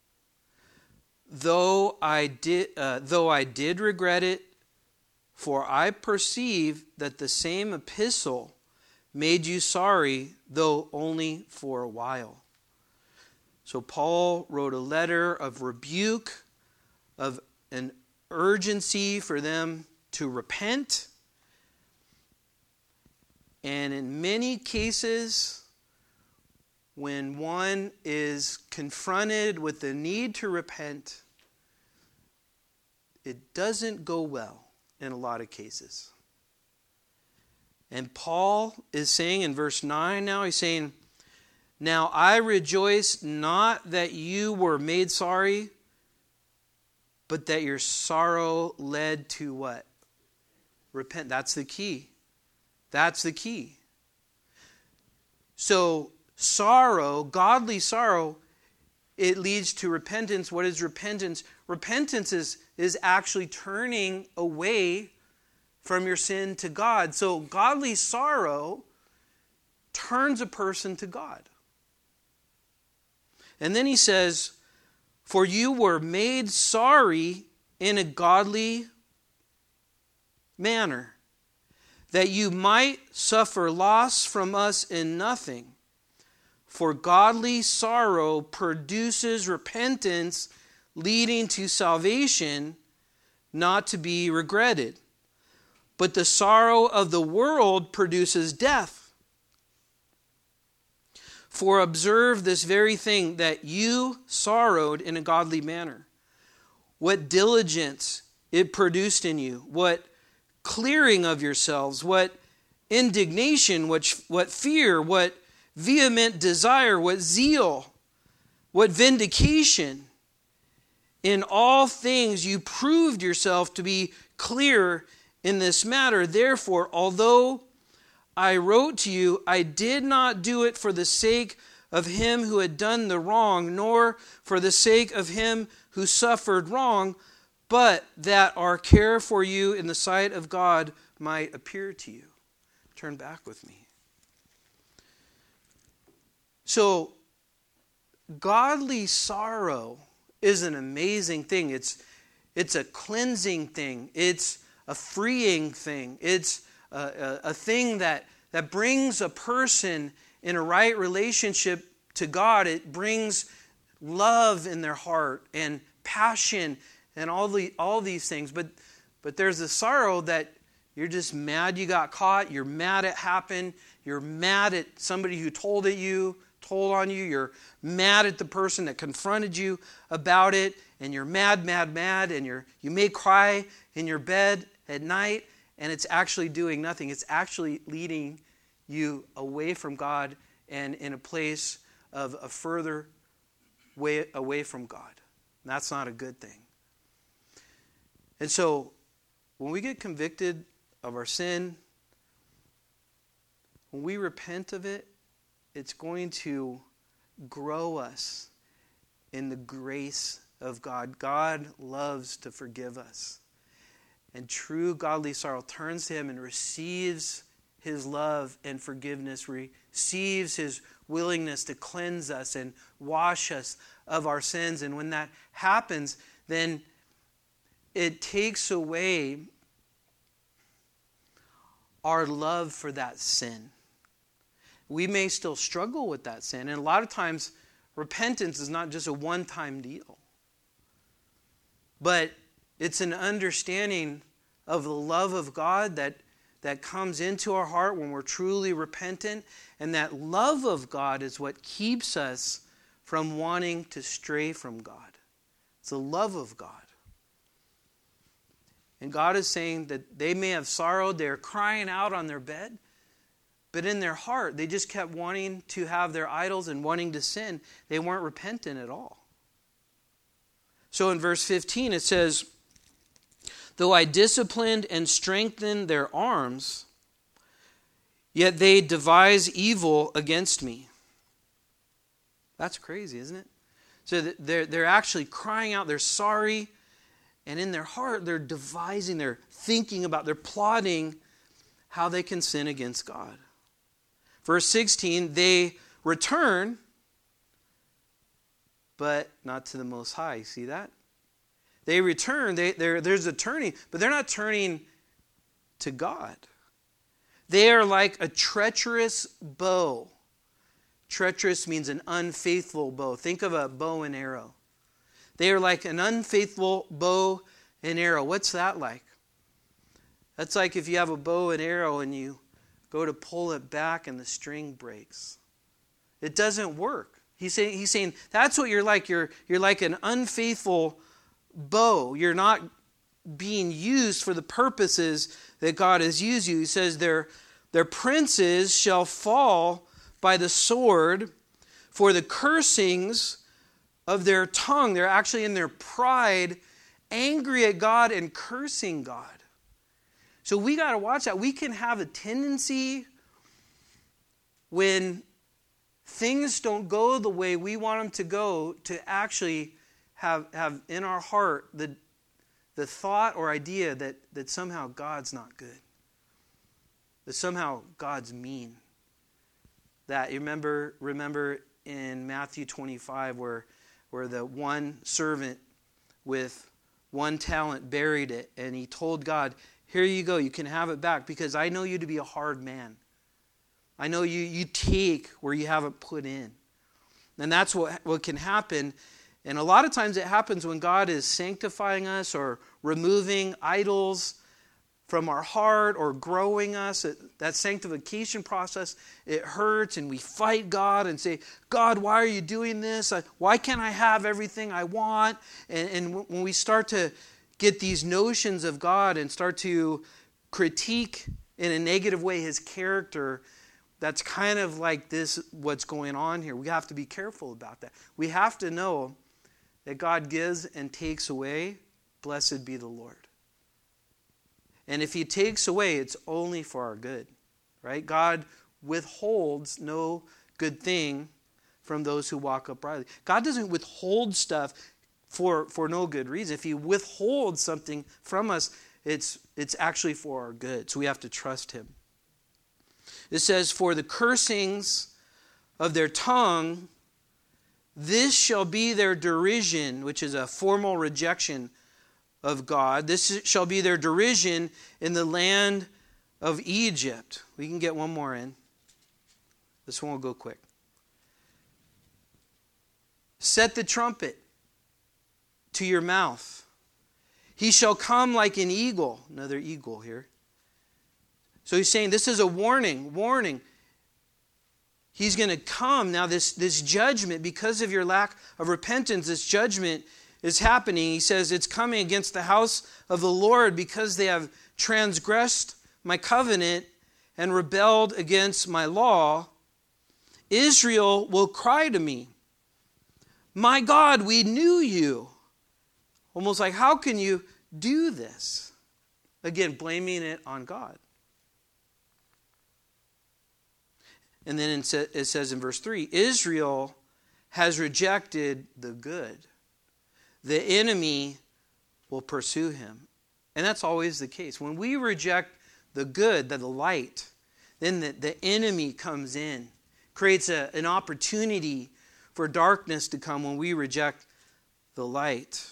Though I did, uh, though I did regret it, for I perceive that the same epistle made you sorry, though only for a while. So Paul wrote a letter of rebuke, of an urgency for them to repent. And in many cases, when one is confronted with the need to repent, it doesn't go well in a lot of cases. And Paul is saying in verse nine now, he's saying, now I rejoice not that you were made sorry, but that your sorrow led to what? Repent. That's the key. That's the key. So sorrow, godly sorrow, it leads to repentance. What is repentance? Repentance is, is actually turning away from your sin to God. So godly sorrow turns a person to God. And then he says, for you were made sorry in a godly manner, that you might suffer loss from us in nothing. For godly sorrow produces repentance leading to salvation, not to be regretted. But the sorrow of the world produces death. For observe this very thing, that you sorrowed in a godly manner. What diligence it produced in you, what clearing of yourselves, what indignation, what, what fear, what vehement desire, what zeal, what vindication. In all things you proved yourself to be clear in this matter. Therefore, although I wrote to you, I did not do it for the sake of him who had done the wrong, nor for the sake of him who suffered wrong, but that our care for you in the sight of God might appear to you. Turn back with me. So, godly sorrow is an amazing thing. It's, it's a cleansing thing. It's a freeing thing. It's a, a, a thing that, that brings a person in a right relationship to God. It brings love in their heart and passion and all the all these things. But but there's a sorrow that you're just mad you got caught. You're mad it happened. You're mad at somebody who told it you, told on you. You're mad at the person that confronted you about it. And you're mad, mad, mad. And you're you may cry in your bed at night. And it's actually doing nothing. It's actually leading you away from God and in a place of a further way away from God. And that's not a good thing. And so, when we get convicted of our sin, when we repent of it, it's going to grow us in the grace of God. God loves to forgive us. And true godly sorrow turns to Him and receives His love and forgiveness, receives His willingness to cleanse us and wash us of our sins. And when that happens, then it takes away our love for that sin. We may still struggle with that sin. And a lot of times, repentance is not just a one-time deal. But it's an understanding of the love of God that, that comes into our heart when we're truly repentant. And that love of God is what keeps us from wanting to stray from God. It's the love of God. And God is saying that they may have sorrowed, they're crying out on their bed, but in their heart, they just kept wanting to have their idols and wanting to sin. They weren't repentant at all. So in verse fifteen it says, though I disciplined and strengthened their arms, yet they devise evil against me. That's crazy, isn't it? So they're, they're actually crying out, they're sorry, and in their heart they're devising, they're thinking about, they're plotting how they can sin against God. Verse sixteen, they return, but not to the Most High. You see that? They return, they, there's a turning, but they're not turning to God. They are like a treacherous bow. Treacherous means an unfaithful bow. Think of a bow and arrow. They are like an unfaithful bow and arrow. What's that like? That's like if you have a bow and arrow and you go to pull it back and the string breaks. It doesn't work. He's saying, he's saying that's what you're like. You're, you're like an unfaithful bow. You're not being used for the purposes that God has used you. He says their, their princes shall fall by the sword for the cursings of their tongue. They're actually in their pride, angry at God and cursing God. So we got to watch that. We can have a tendency when things don't go the way we want them to go to actually have, have in our heart the, the thought or idea that, that somehow God's not good. That somehow God's mean. That you remember, remember in Matthew twenty-five where, where the one servant with one talent buried it and he told God, here you go, you can have it back because I know you to be a hard man. I know you, you take where you haven't put in. And that's what, what can happen. And a lot of times it happens when God is sanctifying us or removing idols from our heart or growing us. That sanctification process, it hurts and we fight God and say, God, why are you doing this? Why can't I have everything I want? And, and when we start to get these notions of God and start to critique in a negative way His character, that's kind of like this, what's going on here. We have to be careful about that. We have to know that God gives and takes away. Blessed be the Lord. And if He takes away, it's only for our good, right? God withholds no good thing from those who walk uprightly. God doesn't withhold stuff for, for no good reason. If He withholds something from us, it's, it's actually for our good. So we have to trust Him. It says, for the cursings of their tongue, this shall be their derision, which is a formal rejection of God. This shall be their derision in the land of Egypt. We can get one more in. This one will go quick. Set the trumpet to your mouth. He shall come like an eagle. Another eagle here. So he's saying this is a warning, warning. He's going to come. Now this, this judgment, because of your lack of repentance, this judgment is happening. He says it's coming against the house of the Lord because they have transgressed my covenant and rebelled against my law. Israel will cry to me, my God, we knew you. Almost like, how can you do this? Again, blaming it on God. And then it says in verse three, Israel has rejected the good. The enemy will pursue him. And that's always the case. When we reject the good, the light, then the, the enemy comes in. Creates a, an opportunity for darkness to come when we reject the light.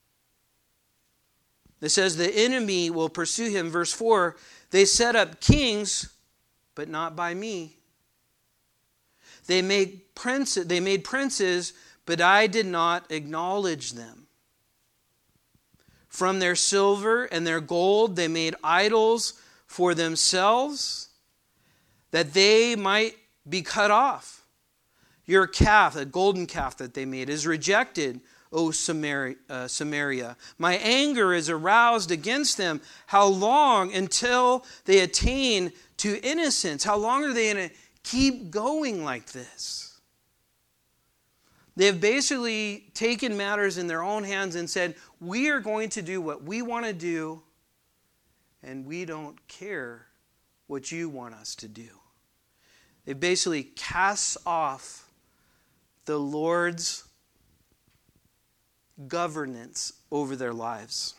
It says the enemy will pursue him. Verse four, they set up kings, but not by me. They made princes, they made princes, but I did not acknowledge them. From their silver and their gold they made idols for themselves, that they might be cut off. Your calf, a golden calf that they made, is rejected, O Samaria, uh, Samaria. My anger is aroused against them. How long until they attain to innocence? How long are they going to keep going like this? They have basically taken matters in their own hands and said, we are going to do what we want to do, and we don't care what you want us to do. They basically cast off the Lord's governance over their lives.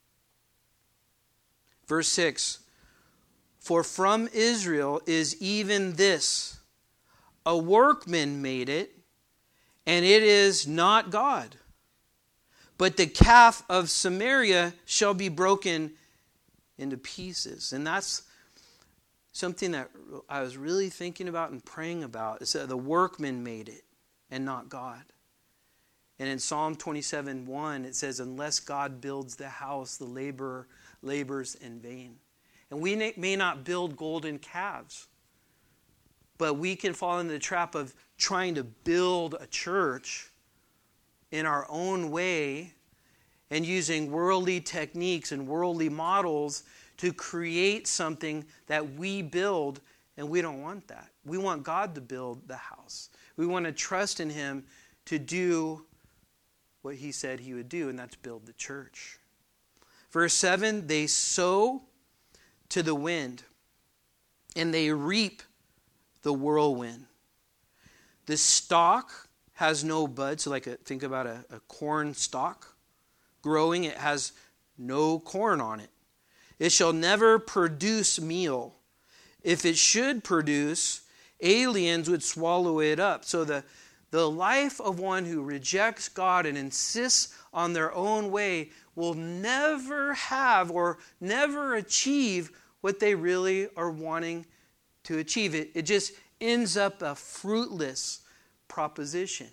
Verse six, for from Israel is even this, a workman made it, and it is not God. But the calf of Samaria shall be broken into pieces. And that's something that I was really thinking about and praying about. Is that the workman made it and not God. And in Psalm twenty-seven one, it says, unless God builds the house, the laborer labors in vain. And we may not build golden calves, but we can fall into the trap of trying to build a church in our own way and using worldly techniques and worldly models to create something that we build, and we don't want that. We want God to build the house. We want to trust in Him to do what He said He would do, and that's build the church. Verse seven, they sow to the wind, and they reap the whirlwind. The stalk has no bud, so like a, think about a, a corn stalk growing. It has no corn on it. It shall never produce meal. If it should produce, aliens would swallow it up. So the, the life of one who rejects God and insists on their own way will never have or never achieve what they really are wanting to achieve. It, it just ends up a fruitless proposition.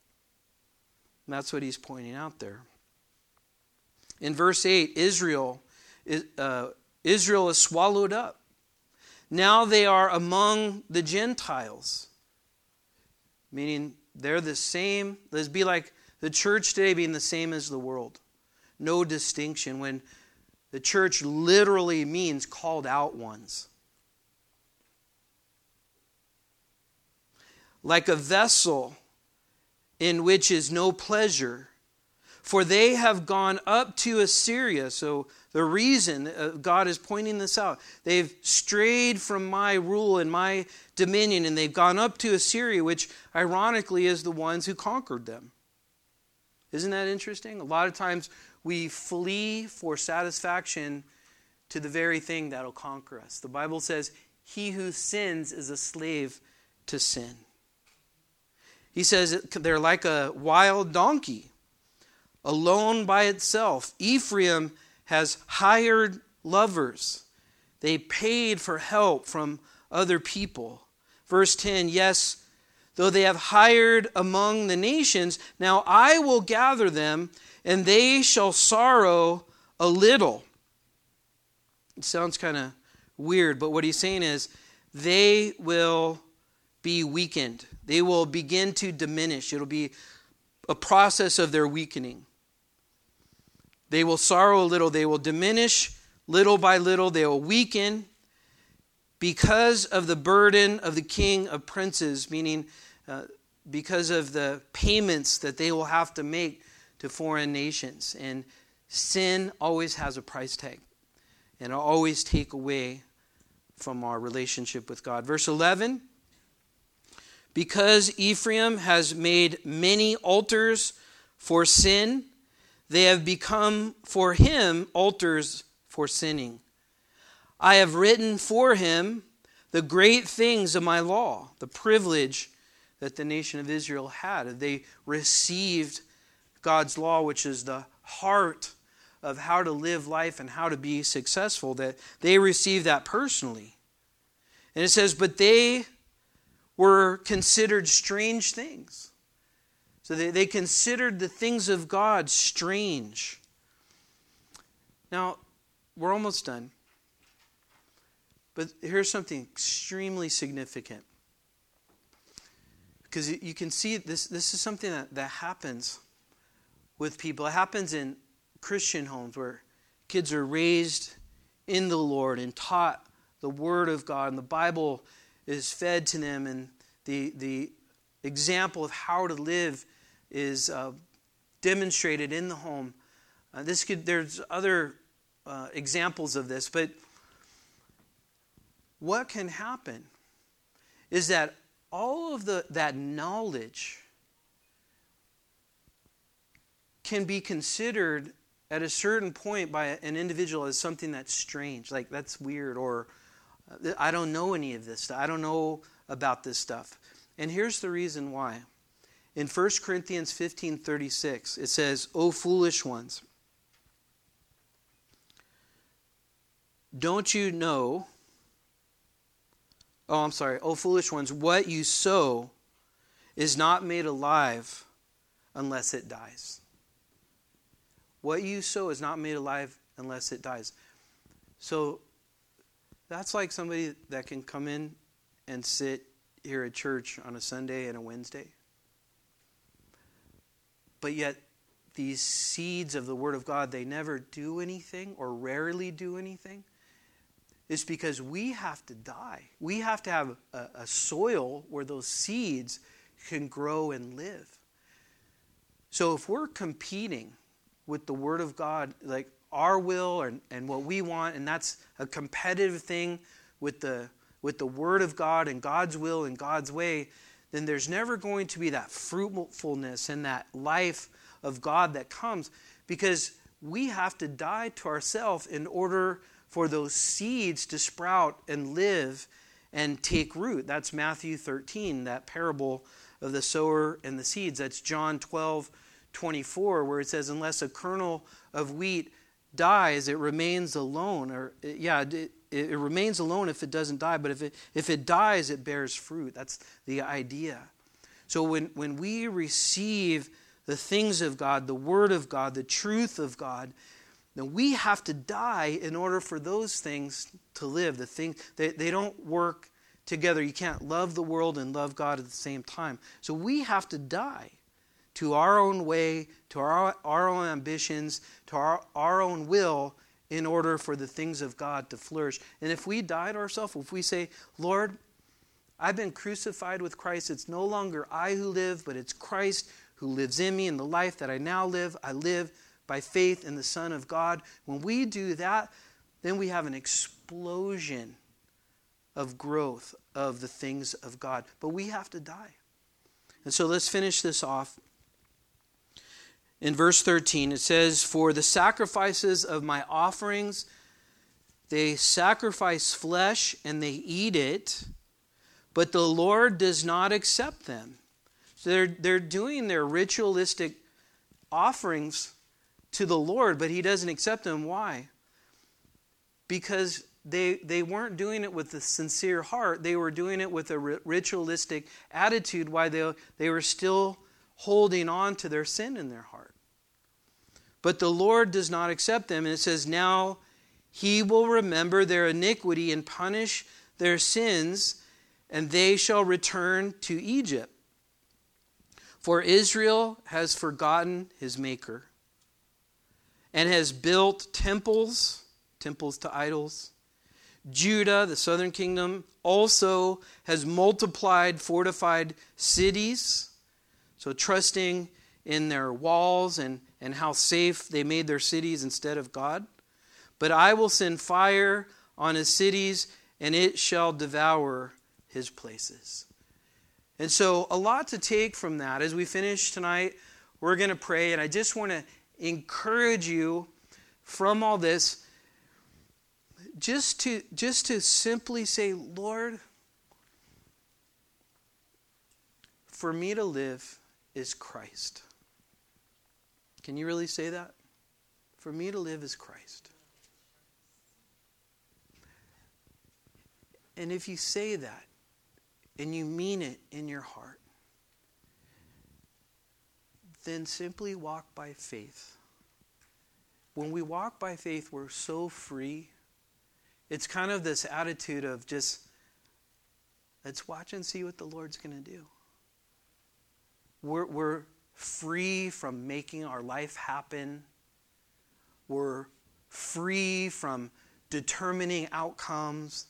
And that's what he's pointing out there. In verse eight, Israel, uh, Israel is swallowed up. Now they are among the Gentiles. Meaning they're the same. Let's be like the church today being the same as the world. No distinction. When the church literally means called out ones. Like a vessel in which is no pleasure. For they have gone up to Assyria. So the reason God is pointing this out. They've strayed from my rule and my dominion, and they've gone up to Assyria, which ironically is the ones who conquered them. Isn't that interesting? A lot of times we flee for satisfaction to the very thing that'll conquer us. The Bible says, he who sins is a slave to sin. He says they're like a wild donkey, alone by itself. Ephraim has hired lovers. They paid for help from other people. Verse ten, yes, though they have hired among the nations, now I will gather them, and they shall sorrow a little. It sounds kind of weird, but what he's saying is they will be weakened. They will begin to diminish. It'll be a process of their weakening. They will sorrow a little. They will diminish little by little. They will weaken because of the burden of the king of princes, meaning uh, because of the payments that they will have to make to foreign nations. And sin always has a price tag. And it'll always take away from our relationship with God. Verse eleven, because Ephraim has made many altars for sin, they have become for him altars for sinning. I have written for him the great things of my law, the privilege that the nation of Israel had. They received God's law, which is the heart of how to live life and how to be successful, that they received that personally. And it says, but they were considered strange things. So they, they considered the things of God strange. Now, we're almost done. But here's something extremely significant. because you can see this, this is something that, that happens with people. It happens in Christian homes where kids are raised in the Lord and taught the Word of God, and the Bible is fed to them, and the the example of how to live is uh, demonstrated in the home. Uh, this could there's other uh, examples of this, but what can happen is that all of the that knowledge can be considered at a certain point by an individual as something that's strange, like that's weird, or I don't know any of this stuff. I don't know about this stuff. And here's the reason why. In First Corinthians fifteen thirty-six, it says, "O foolish ones, don't you know, oh, I'm sorry, O foolish ones, what you sow is not made alive unless it dies." What you sow is not made alive unless it dies. So that's like somebody that can come in and sit here at church on a Sunday and a Wednesday. But yet these seeds of the Word of God, they never do anything or rarely do anything. It's because we have to die. We have to have a, a soil where those seeds can grow and live. So if we're competing with the Word of God, like our will and, and what we want, and that's a competitive thing with the with the Word of God and God's will and God's way, then there's never going to be that fruitfulness and that life of God that comes, because we have to die to ourselves in order for those seeds to sprout and live and take root. That's Matthew thirteen, that parable of the sower and the seeds. That's John twelve twenty-four, where it says, unless a kernel of wheat dies, it remains alone. Or yeah, it, it remains alone if it doesn't die, but if it if it dies, it bears fruit. That's the idea. So when, when we receive the things of God, the Word of God, the truth of God, then we have to die in order for those things to live. The thing they, they don't work together. You can't love the world and love God at the same time. So we have to die to our own way, to our, our own ambitions, to our, our own will, in order for the things of God to flourish. And if we die to ourselves, if we say, Lord, I've been crucified with Christ, it's no longer I who live, but it's Christ who lives in me, and the life that I now live, I live by faith in the Son of God. When we do that, then we have an explosion of growth of the things of God. But we have to die. And so let's finish this off. In verse thirteen, it says, "For the sacrifices of my offerings, they sacrifice flesh and they eat it, but the Lord does not accept them." So they're, they're doing their ritualistic offerings to the Lord, but He doesn't accept them. Why? Because they, they weren't doing it with a sincere heart. They were doing it with a ritualistic attitude, while they, they were still holding on to their sin in their heart. But the Lord does not accept them. And it says, now He will remember their iniquity and punish their sins, and they shall return to Egypt. For Israel has forgotten his Maker, and has built temples, temples to idols. Judah, the southern kingdom, also has multiplied fortified cities. So trusting in their walls and, and how safe they made their cities instead of God. But I will send fire on his cities, and it shall devour his places. And so a lot to take from that. As we finish tonight, we're going to pray, and I just want to encourage you from all this just to, just to simply say, Lord, for me to live is Christ. Can you really say that? For me to live is Christ. And if you say that, and you mean it in your heart, then simply walk by faith. When we walk by faith, we're so free. It's kind of this attitude of just, let's watch and see what the Lord's going to do. we're, we're free from making our life happen. We're free from determining outcomes.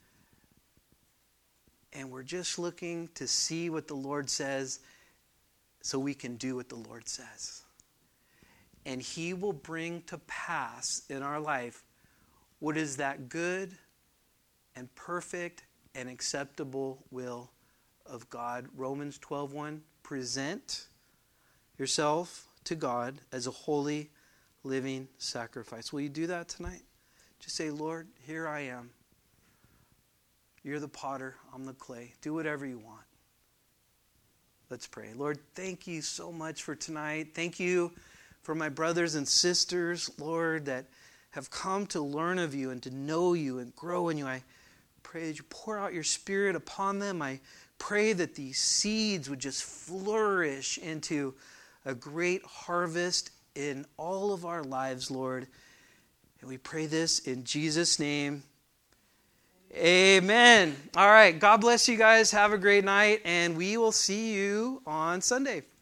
And we're just looking to see what the Lord says so we can do what the Lord says. And He will bring to pass in our life what is that good and perfect and acceptable will of God. Romans twelve one, present yourself to God as a holy, living sacrifice. Will you do that tonight? Just say, Lord, here I am. You're the potter, I'm the clay. Do whatever you want. Let's pray. Lord, thank you so much for tonight. Thank you for my brothers and sisters, Lord, that have come to learn of you and to know you and grow in you. I pray that you pour out your Spirit upon them. I pray that these seeds would just flourish into a great harvest in all of our lives, Lord. And we pray this in Jesus' name. Amen. All right. God bless you guys. Have a great night. And we will see you on Sunday.